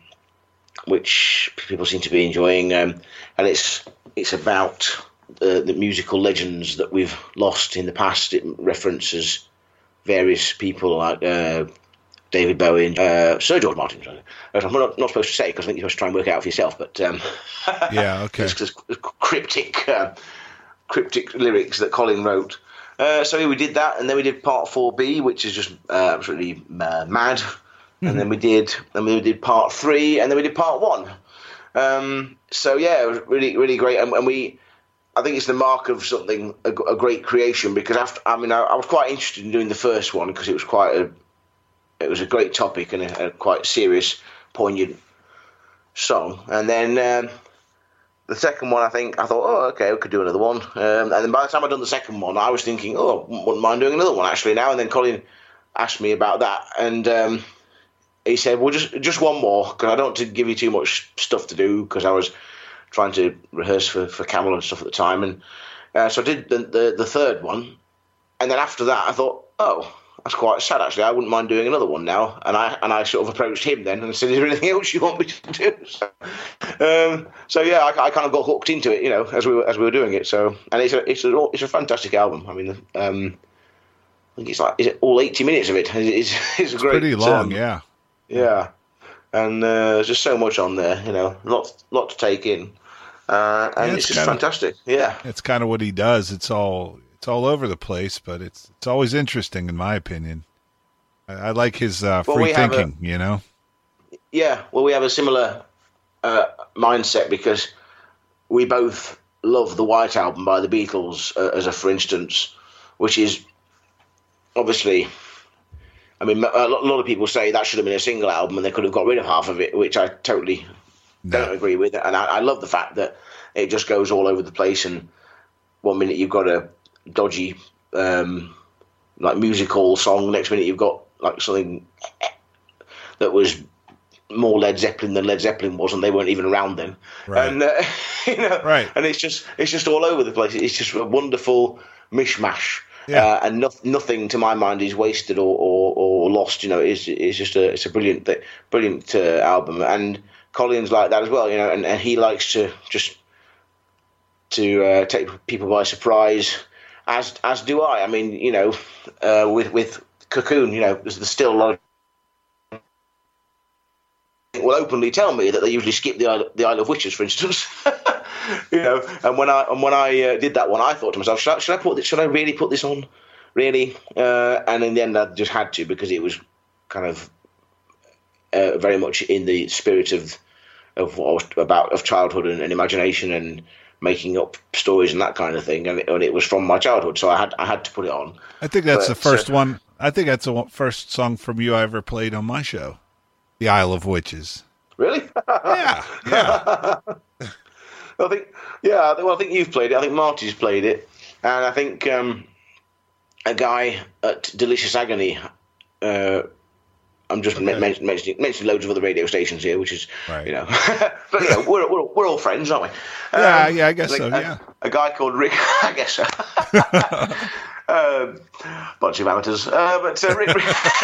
E: which people seem to be enjoying, um, and it's it's about uh, the musical legends that we've lost in the past. It references various people like uh, David Bowie, uh, Sir George Martin. I'm not, not supposed to say because I think you're supposed to try and work it out for yourself. But um,
F: yeah, okay,
E: it's just cryptic, uh, cryptic lyrics that Colin wrote. Uh, so yeah, we did that, and then we did part four B, which is just uh, absolutely uh, mad. And then we did, and we did part three, and then we did part one. Um, so yeah, it was really, really great. And, and we, I think it's the mark of something, a, a great creation. Because after, I mean, I, I was quite interested in doing the first one because it was quite a, it was a great topic and a, a quite serious, poignant song. And then um, the second one, I think, I thought, oh, okay, we could do another one. Um, and then by the time I'd done the second one, I was thinking, oh, wouldn't mind doing another one actually now. And then Colin asked me about that, and. Um, He said, well, just just one more, because I don't want to give you too much stuff to do, because I was trying to rehearse for, for Camel and stuff at the time. And uh, so I did the, the, the third one. And then after that, I thought, oh, that's quite sad, actually. I wouldn't mind doing another one now. And I and I sort of approached him then and said, is there anything else you want me to do? So, um, so yeah, I, I kind of got hooked into it, you know, as we were, as we were doing it. So, and it's a, it's a, it's a fantastic album. I mean, um, I think it's like, is it all eighty minutes of it? It's, it's, a
F: it's
E: great,
F: pretty long,
E: um,
F: yeah.
E: Yeah, and uh, there's just so much on there, you know, lot lot to take in, uh, and
F: Yeah,
E: it's,
F: it's
E: just
F: kinda,
E: fantastic. Yeah,
F: it's kind of what he does. It's all it's all over the place, but it's it's always interesting, in my opinion. I, I like his uh,
E: Well,
F: free
E: we have
F: thinking, you know.
E: yeah. Well, we have a similar uh, mindset because we both love the White Album by the Beatles, uh, as a for instance, which is obviously. I mean, a lot of people say that should have been a single album and they could have got rid of half of it, which I totally
F: No.
E: don't agree with. And I, I love the fact that it just goes all over the place. And one minute you've got a dodgy, um, like musical song. Next minute you've got like something that was more Led Zeppelin than Led Zeppelin was, and they weren't even around then.
F: Right.
E: And uh, you know,
F: Right.
E: and it's just it's just all over the place. It's just a wonderful mishmash.
F: Yeah.
E: Uh, and no, nothing, to my mind, is wasted or, or, or lost. You know, it's it's just a it's a brilliant brilliant uh, album, and Colin's like that as well. You know, and, and he likes to just to uh, take people by surprise, as as do I. I mean, you know, uh, with with Cocoon, you know, there's, there's still a lot of will openly tell me that they usually skip the Isle, the Isle of Witches, for instance. You know, and when I and when I uh, did that one, I thought to myself, should I, should I put this? Should I really put this on? Really? Uh, and in the end, I just had to, because it was kind of uh, very much in the spirit of of what I was about, of childhood and, and imagination and making up stories and that kind of thing. And it, and it was from my childhood, so I had I had to put it on.
F: I think that's
E: But,
F: the first
E: uh,
F: one. I think that's the one- first song from you I ever played on my show, "The Isle of Witches."
E: Really?
F: Yeah, yeah.
E: I think, yeah. Well, I think you've played it. I think Marty's played it, and I think um, a guy at Delicious Agony uh, I'm just
F: Okay.
E: men- men- mentioning, mentioning loads of other radio stations here, which is,
F: Right.
E: you know, but you know, we're, we're we're all friends, aren't we?
F: Yeah,
E: Um,
F: yeah, I guess
E: like
F: so.
E: a,
F: Yeah.
E: a guy called Rick, I guess so. um, bunch of amateurs, uh, but uh, Rick.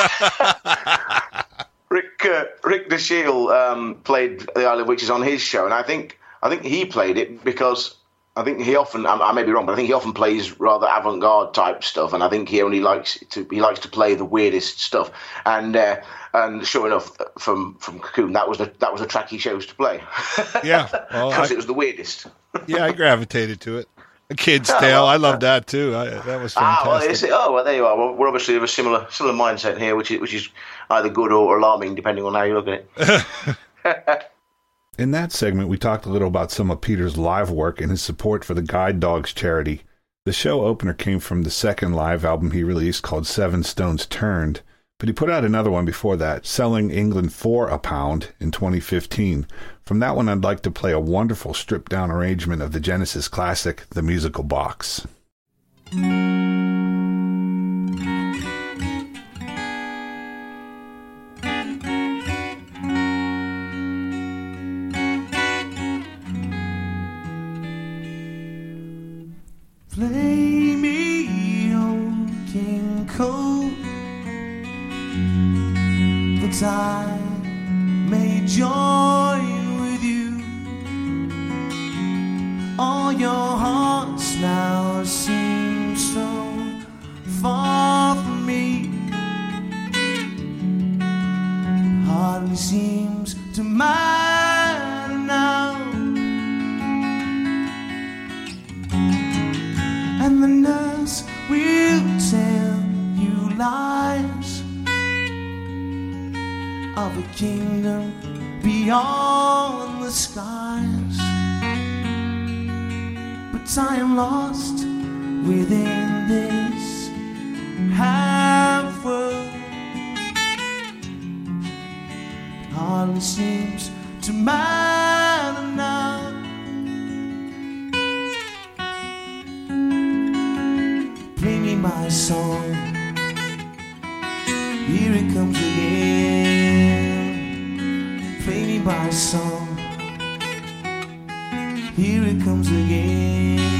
E: Rick uh, Rick DeShiel um, played The Isle of Witches on his show, and I think I think he played it because I think he often I, I may be wrong, but I think he often plays rather avant-garde type stuff, and I think he only likes to he likes to play the weirdest stuff. And uh, and sure enough, from from Cocoon, that was the that was the track he chose to play.
F: Yeah. Well,
E: because
F: I-
E: it was the weirdest.
F: Yeah, I gravitated to it. A Kid's
E: Oh,
F: Tale.
E: well,
F: I loved that too. I, that was
E: Ah, well,
F: fantastic.
E: is it? Oh, well, there you are. Well, we're obviously of a similar similar mindset here, which is which is either good or alarming, depending on how you look at it.
D: In that segment, we talked a little about some of Peter's live work and his support for the Guide Dogs charity. The show opener came from the second live album he released called Seven Stones Turned, but he put out another one before that, Selling England for a Pound, in twenty fifteen. From that one, I'd like to play a wonderful stripped-down arrangement of the Genesis classic, The Musical Box.
C: Play me old King Cole, that I may join with you. All your hearts now seem so far from me. Hardly seems to matter now. And the nurse will tell you lies of a kingdom beyond the skies. But I am lost within this half world. Hardly seems to matter now. Play me my song, here it comes again. Play me my song, here it comes again.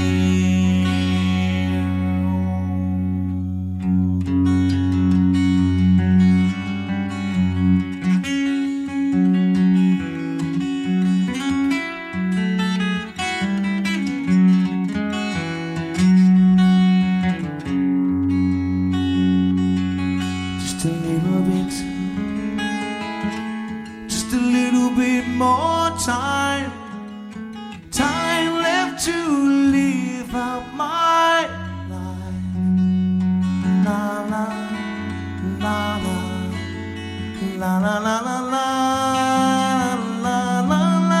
C: Just a little bit, just a little bit more time, time left to live out my life. La la la la la la la la la la la la.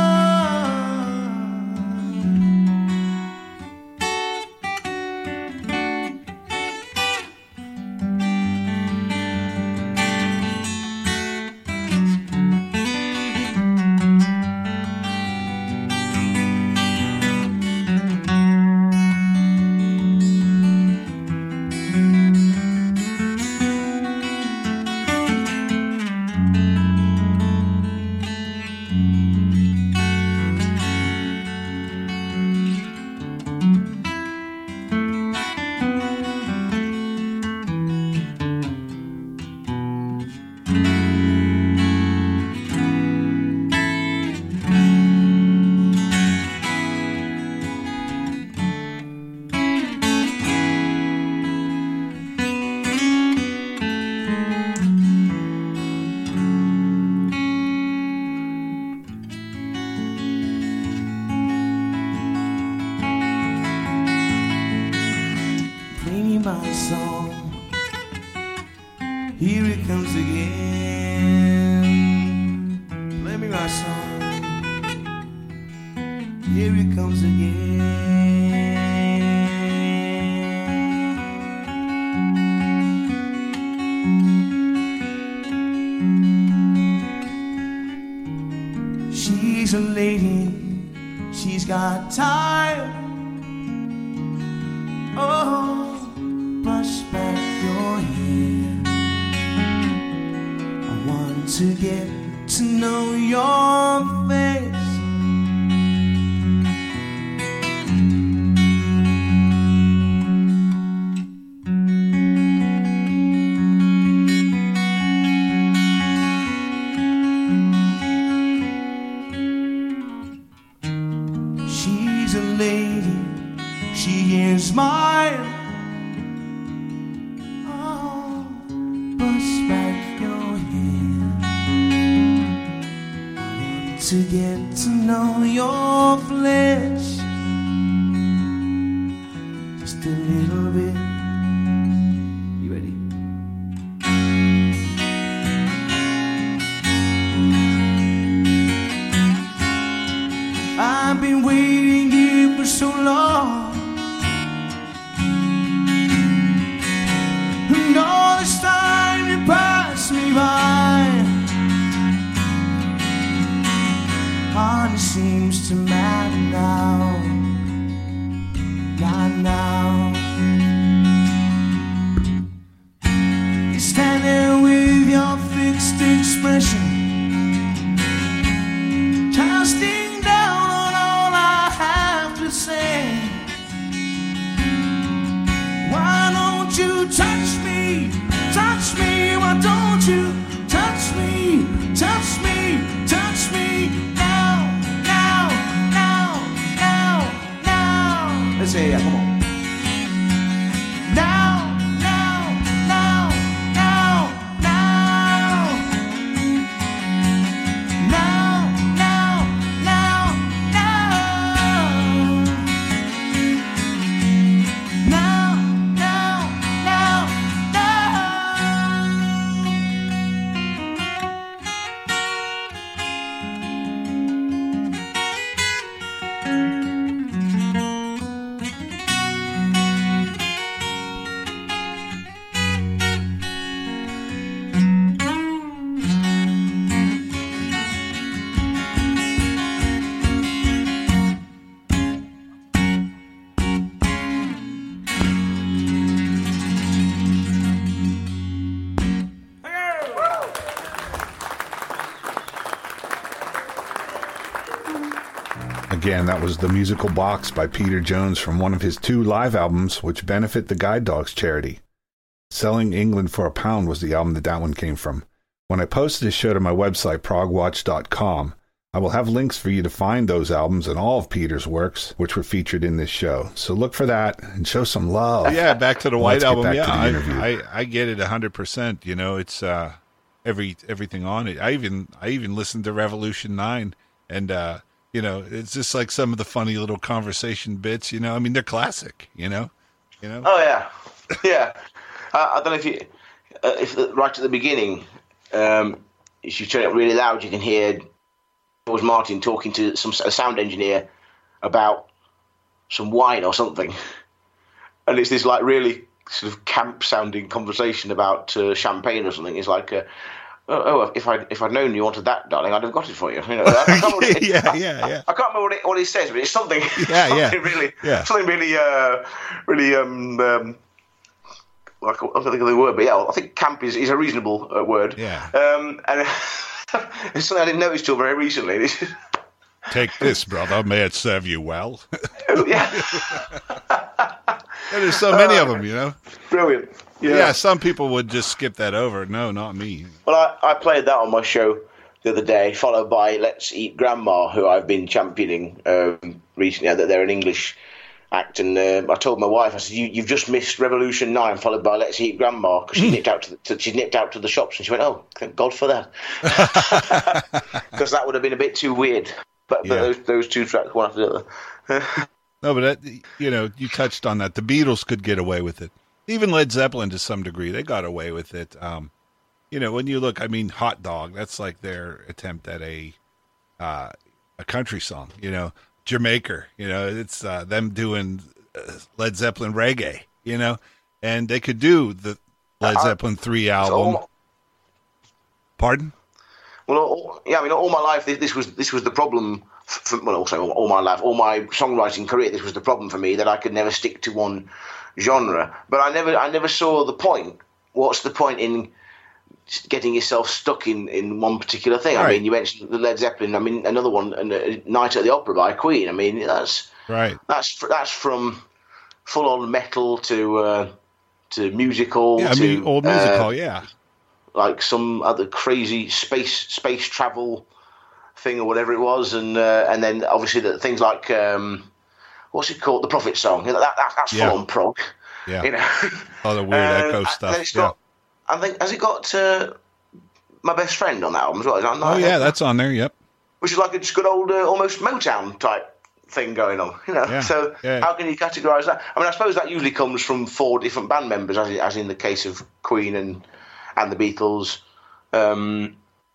C: Play me my song, here it comes again. Play me my song, here it comes again. She's a lady, she's got time. Oh, brush back your hair. to get to know your face. She's a lady, she is mine. Oh, bust back your hair. I want to get to know your flesh just a little bit. You ready? I've been waiting here for so long. And all this time you passed me by. Heart seems to matter now. Not now. You stand there with your fixed expression, casting down on all I have to say. Why don't you touch me, touch me? Why don't you touch me, touch me, touch me now, now, now, now, now? Let's say yeah, come on. Now, now, now, now, now. Now, now, now, now. Now, now, now, now.
D: Again, that was The Musical Box by Peter Jones from one of his two live albums, which benefit the Guide Dogs charity. Selling England for a Pound was the album that that one came from. When I post this show to my website, prog watch dot com, I will have links for you to find those albums and all of Peter's works, which were featured in this show. So look for that and show some love.
F: Yeah, back to the White
D: Let's get
F: Album.
D: back
F: Yeah,
D: to the
F: I,
D: interview.
F: I, I get it one hundred percent. You know, it's uh, every everything on it. I even I even listened to Revolution nine, and uh, you know, it's just like some of the funny little conversation bits. You know, I mean, they're classic. You know, you know.
E: Oh yeah, yeah. I, I don't know if you, uh, if the, right at the beginning, um, if you turn it really loud, you can hear George Martin talking to some a sound engineer about some wine or something, and it's this like really sort of camp sounding conversation about uh, champagne or something. It's like, uh, oh, oh, if I if I'd known you wanted that, darling, I'd have got it for you. You know, I, I can't remember what it,
F: yeah, yeah, yeah.
E: I, I can't remember what, it, what he says, but it's something.
F: Yeah,
E: something
F: yeah.
E: really,
F: Yeah.
E: something really, uh, really. Um, um, I can't think of the word, but yeah, I think camp is, is a reasonable uh, word.
F: Yeah.
E: Um, and it's something I didn't notice till very recently.
F: Take this, brother. May it serve you well.
E: Yeah.
F: There's so many of them, you know.
E: Brilliant. Yeah.
F: Yeah, some people would just skip that over. No, not me.
E: Well, I, I played that on my show the other day, followed by Let's Eat Grandma, who I've been championing um, recently. That they're an English act, and uh, I told my wife, I said, you, "You've just missed Revolution nine, followed by Let's Eat Grandma," because she nipped out to, the, to she nipped out to the shops, and she went, "Oh, thank God for that," because that would have been a bit too weird. But, but
F: Yeah.
E: those those two tracks, one after the other.
F: No, but that, you know, you touched on that. The Beatles could get away with it. Even Led Zeppelin, to some degree, they got away with it. Um, you know, when you look, I mean, Hot Dog, that's like their attempt at a uh, a country song. You know, Jamaica, you know, it's uh, them doing uh, Led Zeppelin reggae. You know, and they could do the Led
E: Uh,
F: Zeppelin three
E: so
F: album.
E: all-
F: Pardon?
E: Well, all, yeah, I mean, all my life, this, this was this was the problem. For, well, also all, all my life, all my songwriting career, this was the problem for me, that I could never stick to one genre. But I never, I never saw the point. What's the point in getting yourself stuck in, in one particular thing.
F: Right.
E: I mean, you mentioned the Led Zeppelin. I mean, another one, uh, Night at the Opera by Queen. I mean, that's
F: right.
E: That's that's from full on metal to uh, to musical.
F: Yeah, I
E: to,
F: mean, old musical.
E: uh,
F: yeah,
E: like some other crazy space space travel thing or whatever it was, and uh, and then obviously the things like um, what's it called, the Prophet Song. You know, that, that that's full
F: Yeah.
E: on prog.
F: yeah.
E: You know,
F: Other weird
E: Uh,
F: echo
E: and
F: stuff.
E: then it's
F: Yeah.
E: got, I think has it got uh, My Best Friend on that album as well? Is that
F: Oh
E: not-
F: yeah, that's on there. Yep.
E: which is like a just good old uh, almost Motown type thing going on, you know.
F: Yeah,
E: So
F: yeah.
E: how can you categorise that? I mean, I suppose that usually comes from four different band members, as, as in the case of Queen and and the Beatles. Um,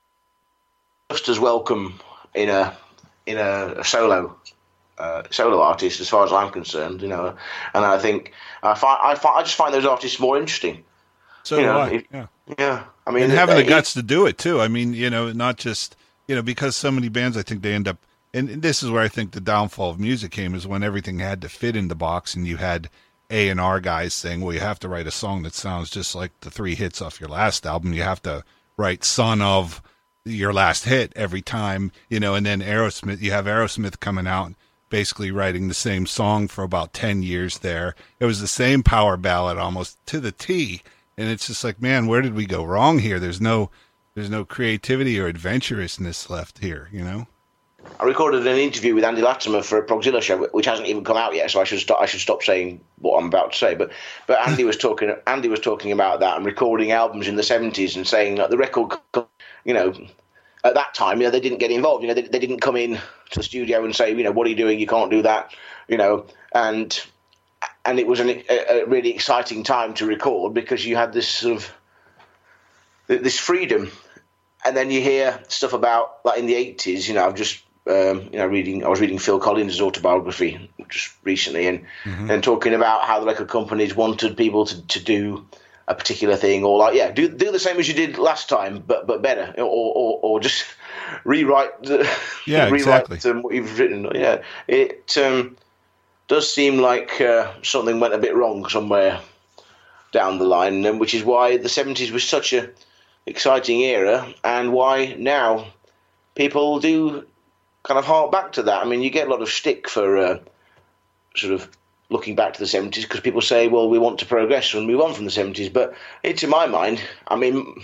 E: just as welcome in a in a, a solo uh, solo artist, as far as I'm concerned, you know. And I think I find I find I just find those artists more interesting.
F: So
E: You
F: do
E: know,
F: I.
E: if-
F: Yeah.
E: Yeah, I mean,
F: And having the
E: it-
F: guts to do it too. I mean, you know, not just, you know, because so many bands, I think they end up, and this is where I think the downfall of music came, is when everything had to fit in the box, and you had A and R guys saying, well, you have to write a song that sounds just like the three hits off your last album. You have to write son of your last hit every time, you know, and then Aerosmith, you have Aerosmith coming out, basically writing the same song for about ten years there. It was the same power ballad almost to the T. And it's just like, man, where did we go wrong here? There's no, there's no creativity or adventurousness left here, you know?
E: I recorded an interview with Andy Latimer for a Progzilla show, which hasn't even come out yet, so I should stop. I should stop saying what I'm about to say. But but Andy was talking. Andy was talking about that and recording albums in the seventies and saying that the record, co- you know, at that time, you know, they didn't get involved. You know, they, they didn't come in to the studio and say, you know, what are you doing? You can't do that. You know, and and it was an, a, a really exciting time to record because you had this sort of this freedom. And then you hear stuff about, like in the eighties, you know, I've just, um, you know, reading, I was reading Phil Collins' autobiography just recently and, mm-hmm. and talking about how the record companies wanted people to, to do a particular thing or like, yeah, do do the same as you did last time, but but better, or or, or just rewrite, the,
F: yeah,
E: rewrite
F: exactly.
E: um, what you've written. Yeah, it um, does seem like uh, something went a bit wrong somewhere down the line, and which is why the seventies was such a exciting era, and why now people do kind of hark back to that. I mean, you get a lot of shtick for uh, sort of looking back to the seventies because people say, well, we want to progress and move on from the seventies, but it's, in my mind, I mean,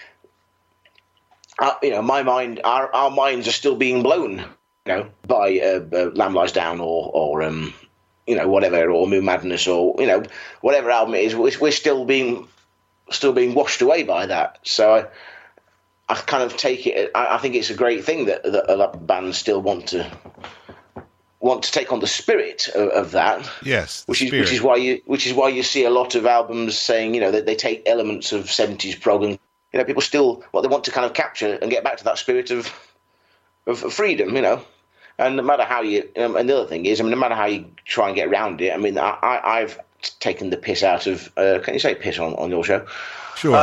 E: uh, you know, my mind, our, our minds are still being blown, you know, by uh, uh, Lamb Lies Down or, or um, you know, whatever, or Moon Madness or, you know, whatever album it is, we're, we're still being still being washed away by that. So I, I kind of take it, I, I think it's a great thing that, that a lot of bands still want to want to take on the spirit of, of that.
F: Yes,
E: which is
F: spirit.
E: which is why you which is why you see a lot of albums saying, you know, that they take elements of seventies prog, and you know, people still what they want to kind of capture and get back to that spirit of of freedom, you know. And no matter how you, um, and the other thing is, I mean, no matter how you try and get around it, I mean, I, I, I've taken the piss out of. Uh, can you say piss on, on your show?
F: Sure.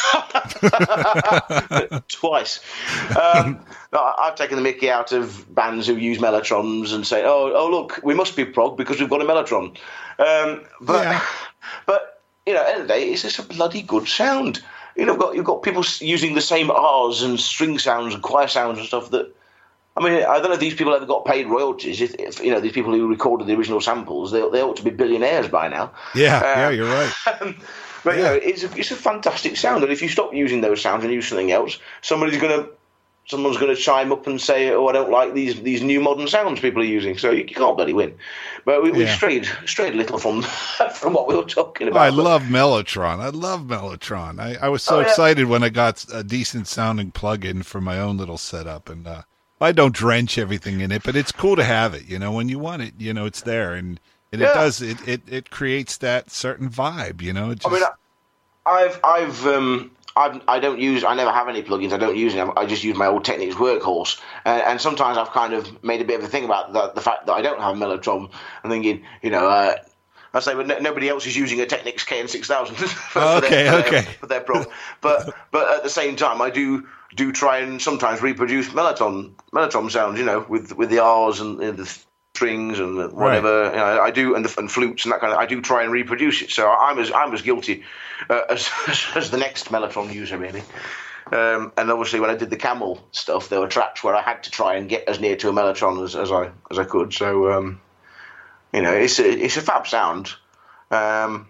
E: Uh, twice. Um, no, I've taken the mickey out of bands who use mellotrons and say, "Oh, oh, look, we must be prog because we've got a mellotron." Um, but,
F: Yeah.
E: but you know, at the end of the day, it's just a bloody good sound. You know, you've got you've got people using the same R's and string sounds and choir sounds and stuff that. I mean, I don't know if these people ever got paid royalties. If, if you know, these people who recorded the original samples, they they ought to be billionaires by now.
F: Yeah,
E: Um,
F: yeah, you're right.
E: But
F: Yeah.
E: you know, it's a, it's a fantastic sound, and if you stop using those sounds and use something else, somebody's gonna someone's gonna chime up and say, "Oh, I don't like these these new modern sounds people are using." So you, you can't bloody win. But we, we
F: Yeah.
E: strayed strayed a little from from what we were talking
F: Oh,
E: about.
F: I
E: But-
F: love Mellotron. I love Mellotron. I, I was so
E: Oh, yeah.
F: excited when I got a decent sounding plug-in for my own little setup, and uh, I don't drench everything in it, but it's cool to have it. You know, when you want it, you know, it's there, and, and it
E: Yeah.
F: does it, it it creates that certain vibe. You know, it just,
E: I mean, I- I've I've um I've, I don't use I never have any plugins. I don't use them. I just use my old Technics workhorse, and, and sometimes I've kind of made a bit of a thing about the, the fact that I don't have a Mellotron. I'm thinking, you know, uh, I say, but no, nobody else is using a Technics K N six thousand for, for
F: Okay,
E: their, for
F: okay.
E: their, for their prog. But but at the same time, I do do try and sometimes reproduce Mellotron Mellotron sounds. You know, with with the R's and uh, the strings and whatever. Right. You know, I do, and, the, and flutes and that kind of. I do try and reproduce it. So I'm as I'm as guilty uh, as, as the next mellotron user, really. Um, and obviously, when I did the Camel stuff, there were tracks where I had to try and get as near to a mellotron as, as I as I could. So um, you know, it's a, it's a fab sound. Um,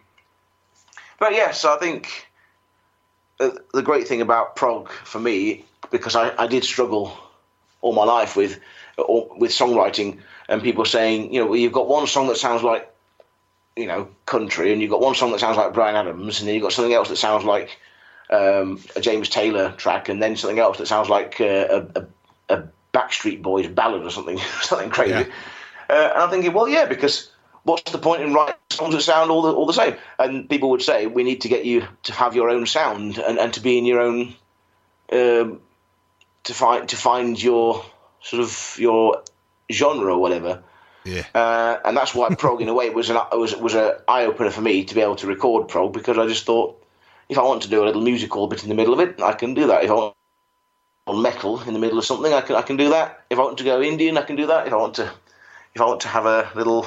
E: but yes, I think the great thing about prog for me, because I, I did struggle all my life with with songwriting, and people saying, you know, well, you've got one song that sounds like, you know, country, and you've got one song that sounds like Bryan Adams, and then you've got something else that sounds like um, a James Taylor track, and then something else that sounds like uh, a, a, a Backstreet Boys ballad or something, something crazy. Yeah. Uh, and I'm thinking, well, yeah, because what's the point in writing songs that sound all the, all the same? And people would say, we need to get you to have your own sound and, and to be in your own, um, to find to find your sort of your genre or whatever.
F: Yeah.
E: Uh, and that's why prog, in a way, was an was was an eye opener for me to be able to record prog, because I just thought, if I want to do a little musical bit in the middle of it, I can do that. If I want metal in the middle of something, I can I can do that. If I want to go Indian, I can do that. If I want to, if I want to have a little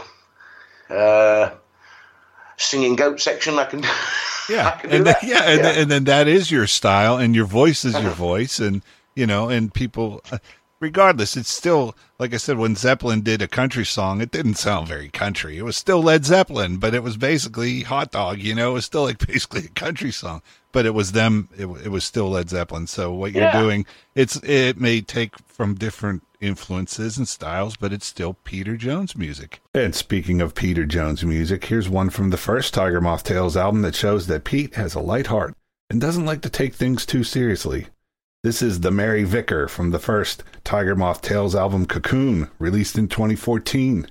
E: uh, singing goat section, I can.
F: Yeah,
E: I can do
F: and
E: that.
F: Then, yeah, and, yeah. and then that is your style, and your voice is your voice, and you know, and people. Uh, Regardless, it's still, like I said, when Zeppelin did a country song, it didn't sound very country. It was still Led Zeppelin, but it was basically Hot Dog, you know? It was still like basically a country song, but it was them, it, it was still Led Zeppelin. So what you're
E: yeah.
F: doing, it's it may take from different influences and styles, but it's still Peter Jones music.
D: And speaking of Peter Jones music, here's one from the first Tiger Moth Tales album that shows that Pete has a light heart and doesn't like to take things too seriously. This is The Merry Vicar from the first Tiger Moth Tales album, Cocoon, released in twenty fourteen.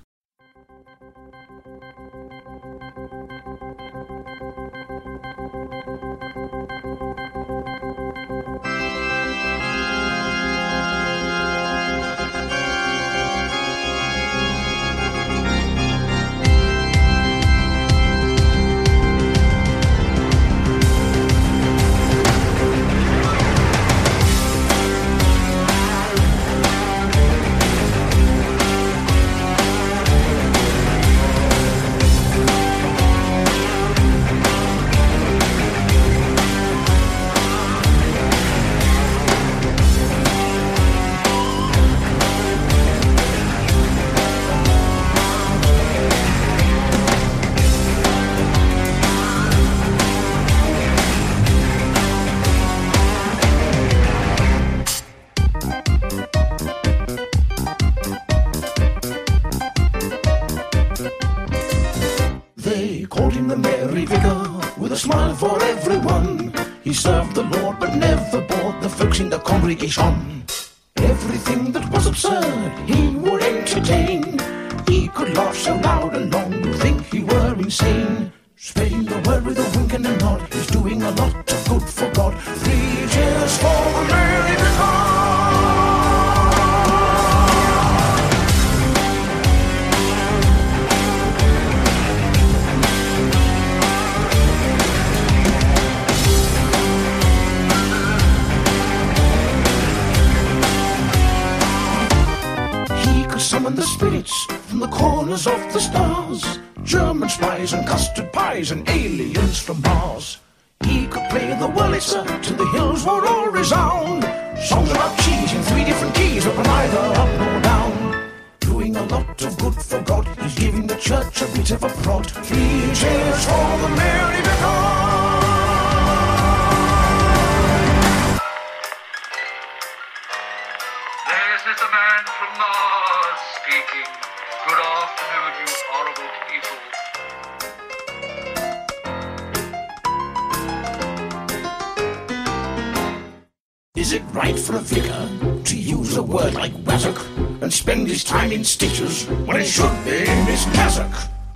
C: Everything that was absurd, he would entertain. He could laugh so loud and long, you'd think he were insane. Spreading the word with a wink and a nod, he's doing a lot of good for God. Three cheers for the Merry Vicar. Summon the spirits from the corners of the stars, German spies and custard pies and aliens from Mars. He could play the Wurlitzer till the hills would all resound. Songs about cheese in three different keys, but neither up nor down. Doing a lot of good for God, he's giving the church a bit of a prod. Three cheers for the Merry Vicar.
G: This is the man from Mars speaking. Good afternoon, you horrible people.
C: Is it right for a vicar to use a word like wazzock and spend his time in stitches when it should be in his cassock?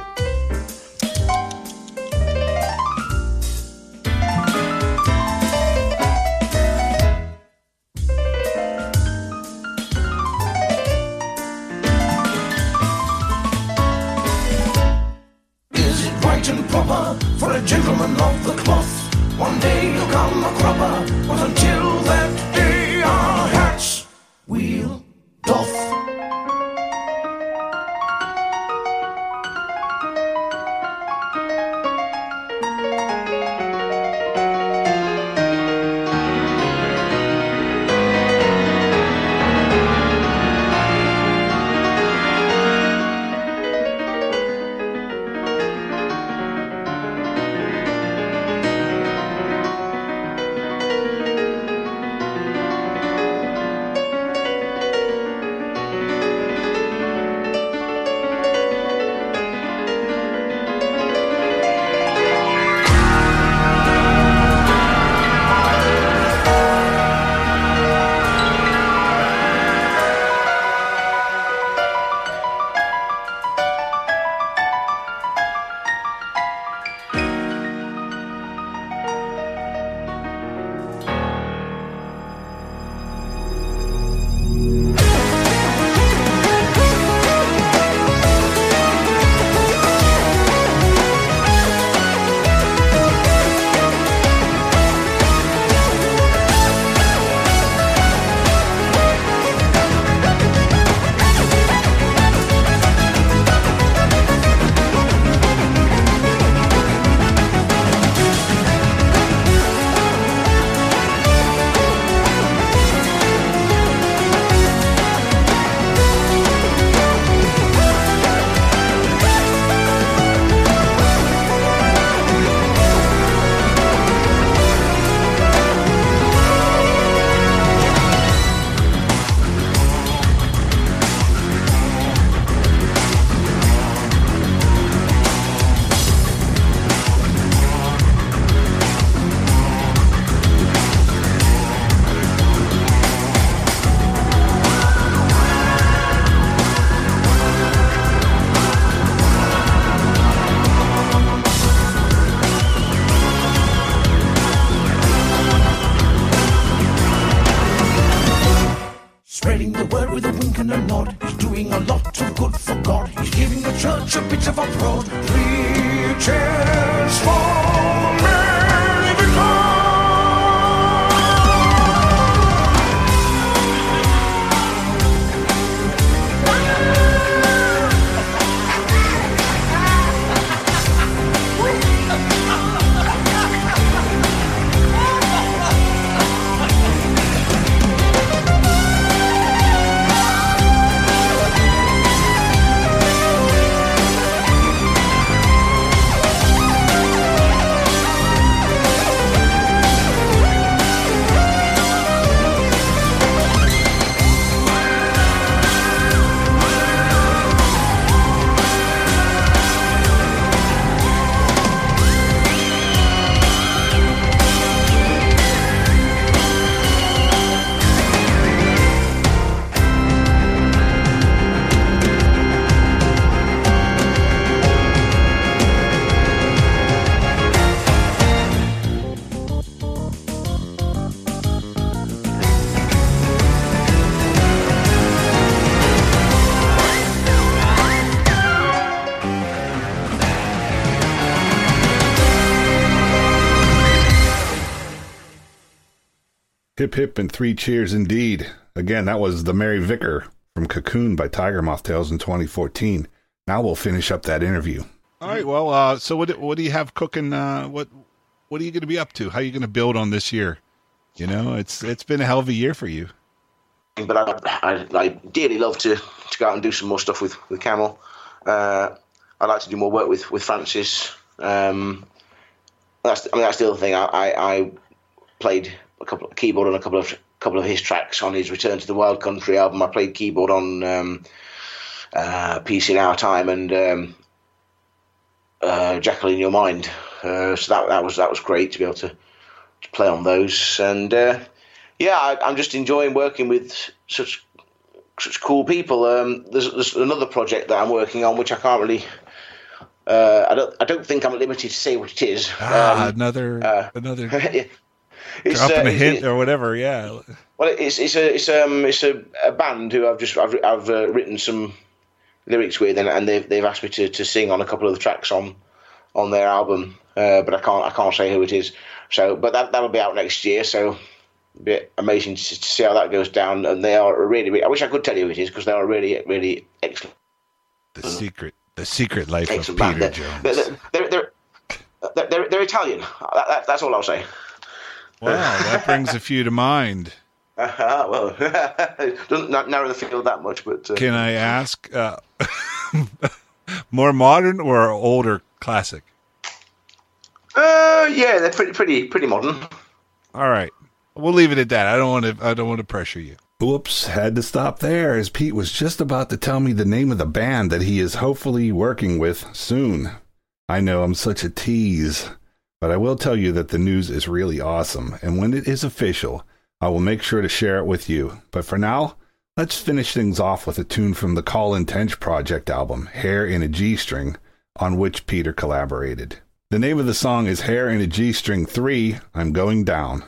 C: For a gentleman of the cloth, one day he'll come a cropper, but until that day our hats we'll doff. Spreading the word with a wink and a nod. He's doing a lot of good for God. He's giving the church a bit of a prod. Three cheers for Mary Victor!
D: Hip hip and three cheers indeed. Again, that was The Mary Vicar from Cocoon by Tiger Moth Tales in twenty fourteen. Now we'll finish up that interview.
F: All right. Well, uh, so what what do you have cooking? Uh, what what are you going to be up to? How are you going to build on this year? You know, it's it's been a hell of a year for you.
E: But I, I, I dearly love to, to go out and do some more stuff with, with Camel. Uh, I'd like to do more work with, with Francis. Um, that's I mean that's the other thing. I, I, I played a couple of keyboard on a couple of couple of his tracks on his Return to the Wild Country album. I played keyboard on um, uh, Peace in Our Time and um, uh, Jackal in Your Mind. Uh, so that that was that was great to be able to, to play on those. And uh, yeah, I, I'm just enjoying working with such such cool people. Um, there's, there's another project that I'm working on which I can't really. Uh, I don't. I don't think I'm at liberty to say what it is.
F: Ah,
E: um,
F: another
E: uh,
F: another.
E: It's,
F: dropping
E: uh,
F: a hint
E: it,
F: or whatever, yeah.
E: Well, it's it's a it's um it's a, a band who I've just I've I've uh, written some lyrics with, and, and they've they've asked me to, to sing on a couple of the tracks on on their album, uh, but I can't I can't say who it is. So, but that that'll be out next year. So, it'll be amazing to, to see how that goes down. And they are really, really I wish I could tell you who it is because they are really really excellent.
F: The secret, the secret life
E: excellent
F: of Peter
E: band.
F: Jones.
E: They're they're they're, they're, they're, they're Italian. That, that, that's all I'll say.
F: Wow, that brings a few to mind.
E: Uh, well, doesn't narrow the field that much, but uh,
F: can I ask, uh, more modern or older classic?
E: Uh, yeah, they're pretty, pretty, pretty modern.
F: All right, we'll leave it at that. I don't want to. I don't want to pressure you.
D: Whoops, had to stop there as Pete was just about to tell me the name of the band that he is hopefully working with soon. I know I'm such a tease. But I will tell you that the news is really awesome, and when it is official, I will make sure to share it with you. But for now, let's finish things off with a tune from the Colin Tench Project album, Hair in a G-String, on which Peter collaborated. The name of the song is Hair in a G-String three, I'm Going Down.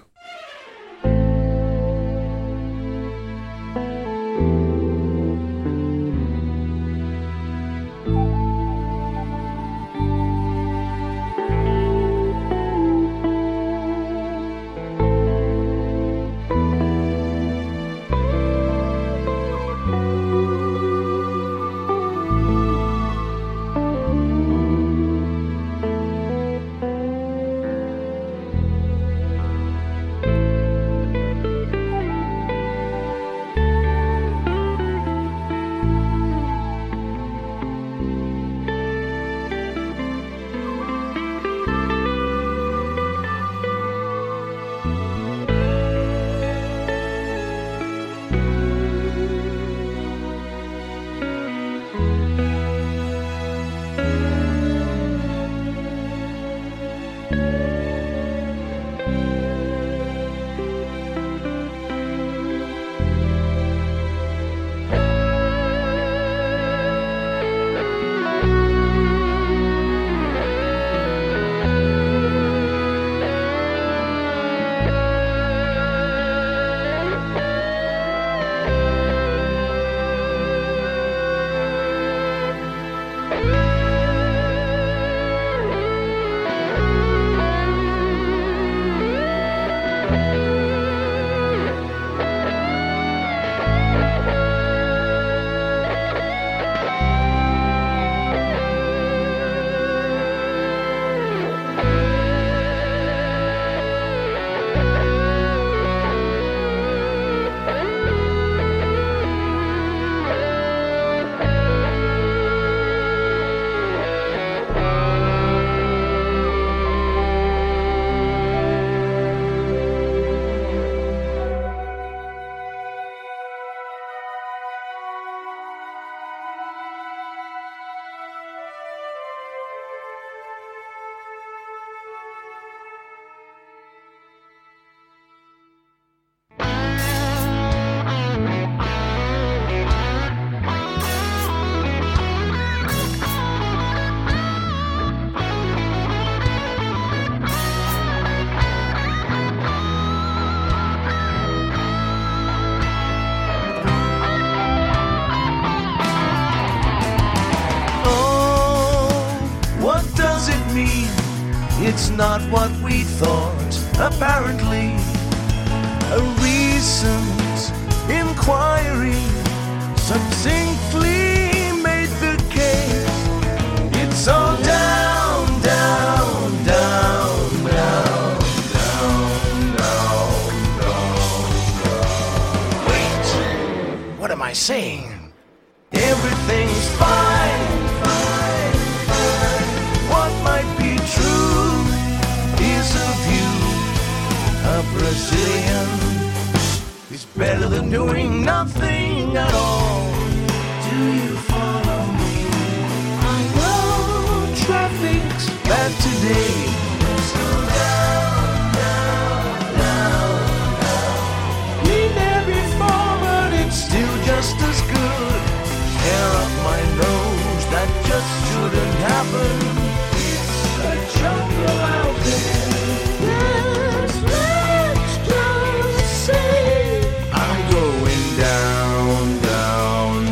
C: mean? It's not what we thought, apparently. A recent inquiry succinctly made the case. It's all down, down, down, down, down, down, down, down.
A: Wait, what am I saying?
C: Everything's fine, fine, fine. What might be true is a view. A Brazilian is better than doing nothing at all. Do you follow me? I know traffic's bad today. Let's go down, down, down, down. We there before, but it's still just as good. Hair up my nose, that just shouldn't happen. It's a jungle out there. Let's, let's just say I'm going down, down,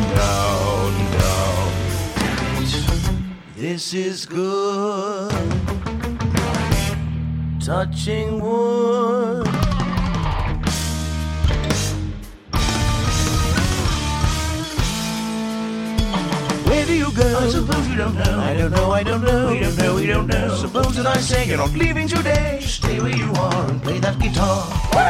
C: down, down. This is good. Touching wood. Where do you go? I suppose you don't know. I don't know, I don't know. We don't know, we don't know. Suppose that I say you're not leaving today. Just stay where you are and play that guitar.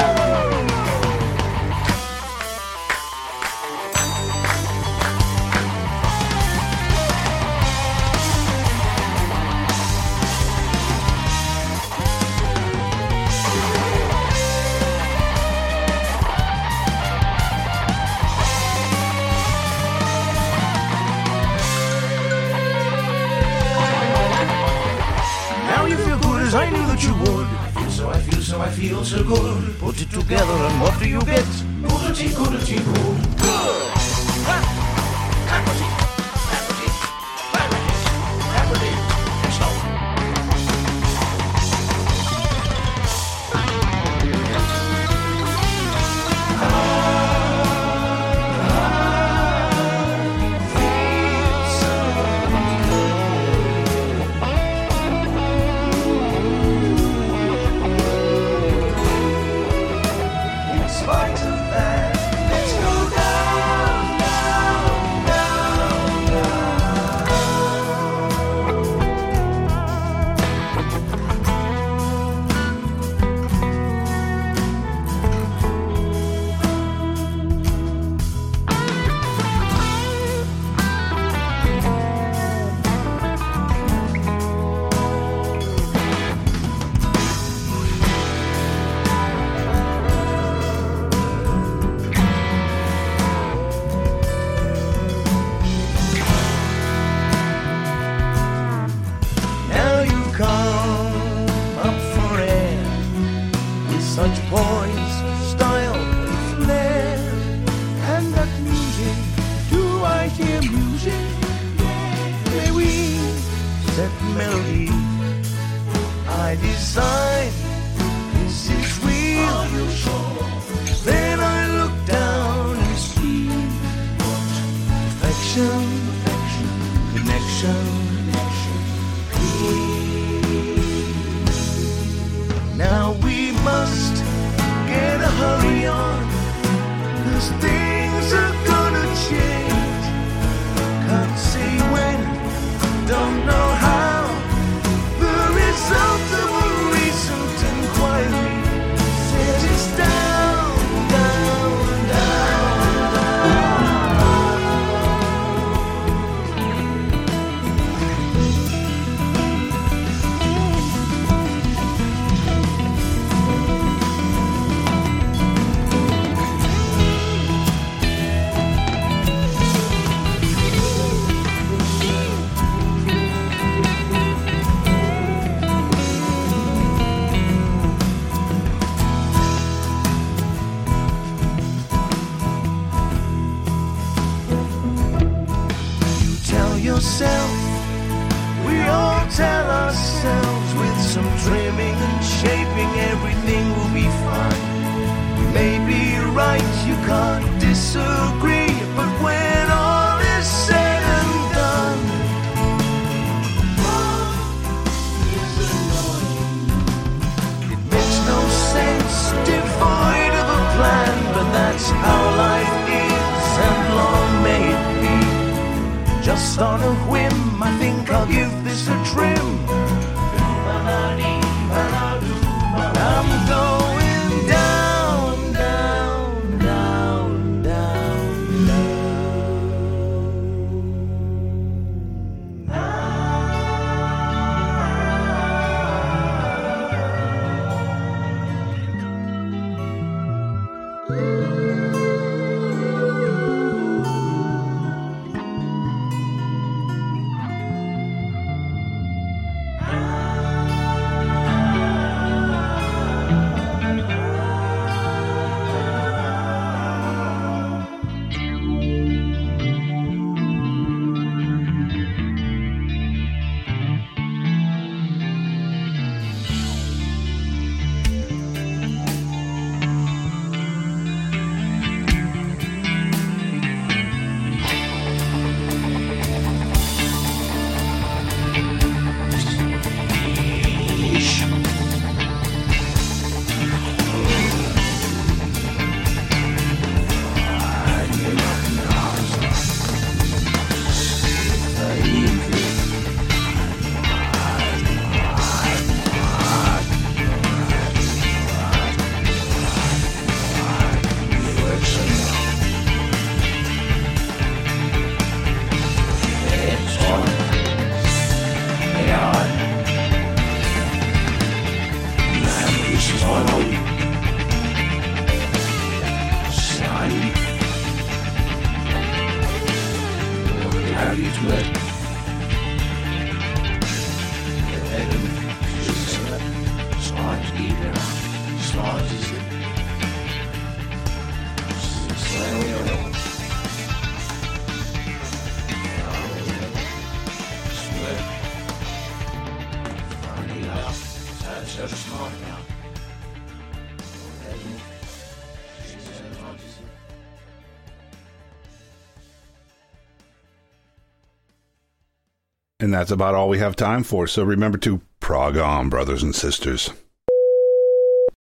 C: I knew that you would. I feel so, I feel so, I feel so good. Put it together and what do you get? Goodity, goodity, good. Good. Happity, happity, happity, happity, and so. Such poise, style, and flair. And that music, do I hear music? May we set melody? I decide this is real. Are you sure? Then I look down and see perfection, perfection, connection, connection, peace. Now we must get a hurry on, 'cause things are gonna change. Can't say when, don't know how. The result of a recent inquiry says it's down, down, down, yourself. We all tell ourselves with some trimming and shaping, everything will be fine. You may be right, you can't disagree, but when all is said and done, just on a whim, I think I'll give this a trim. I'm going down, down, down, down,
D: And that's about all we have time for. So remember to prog on, brothers and sisters.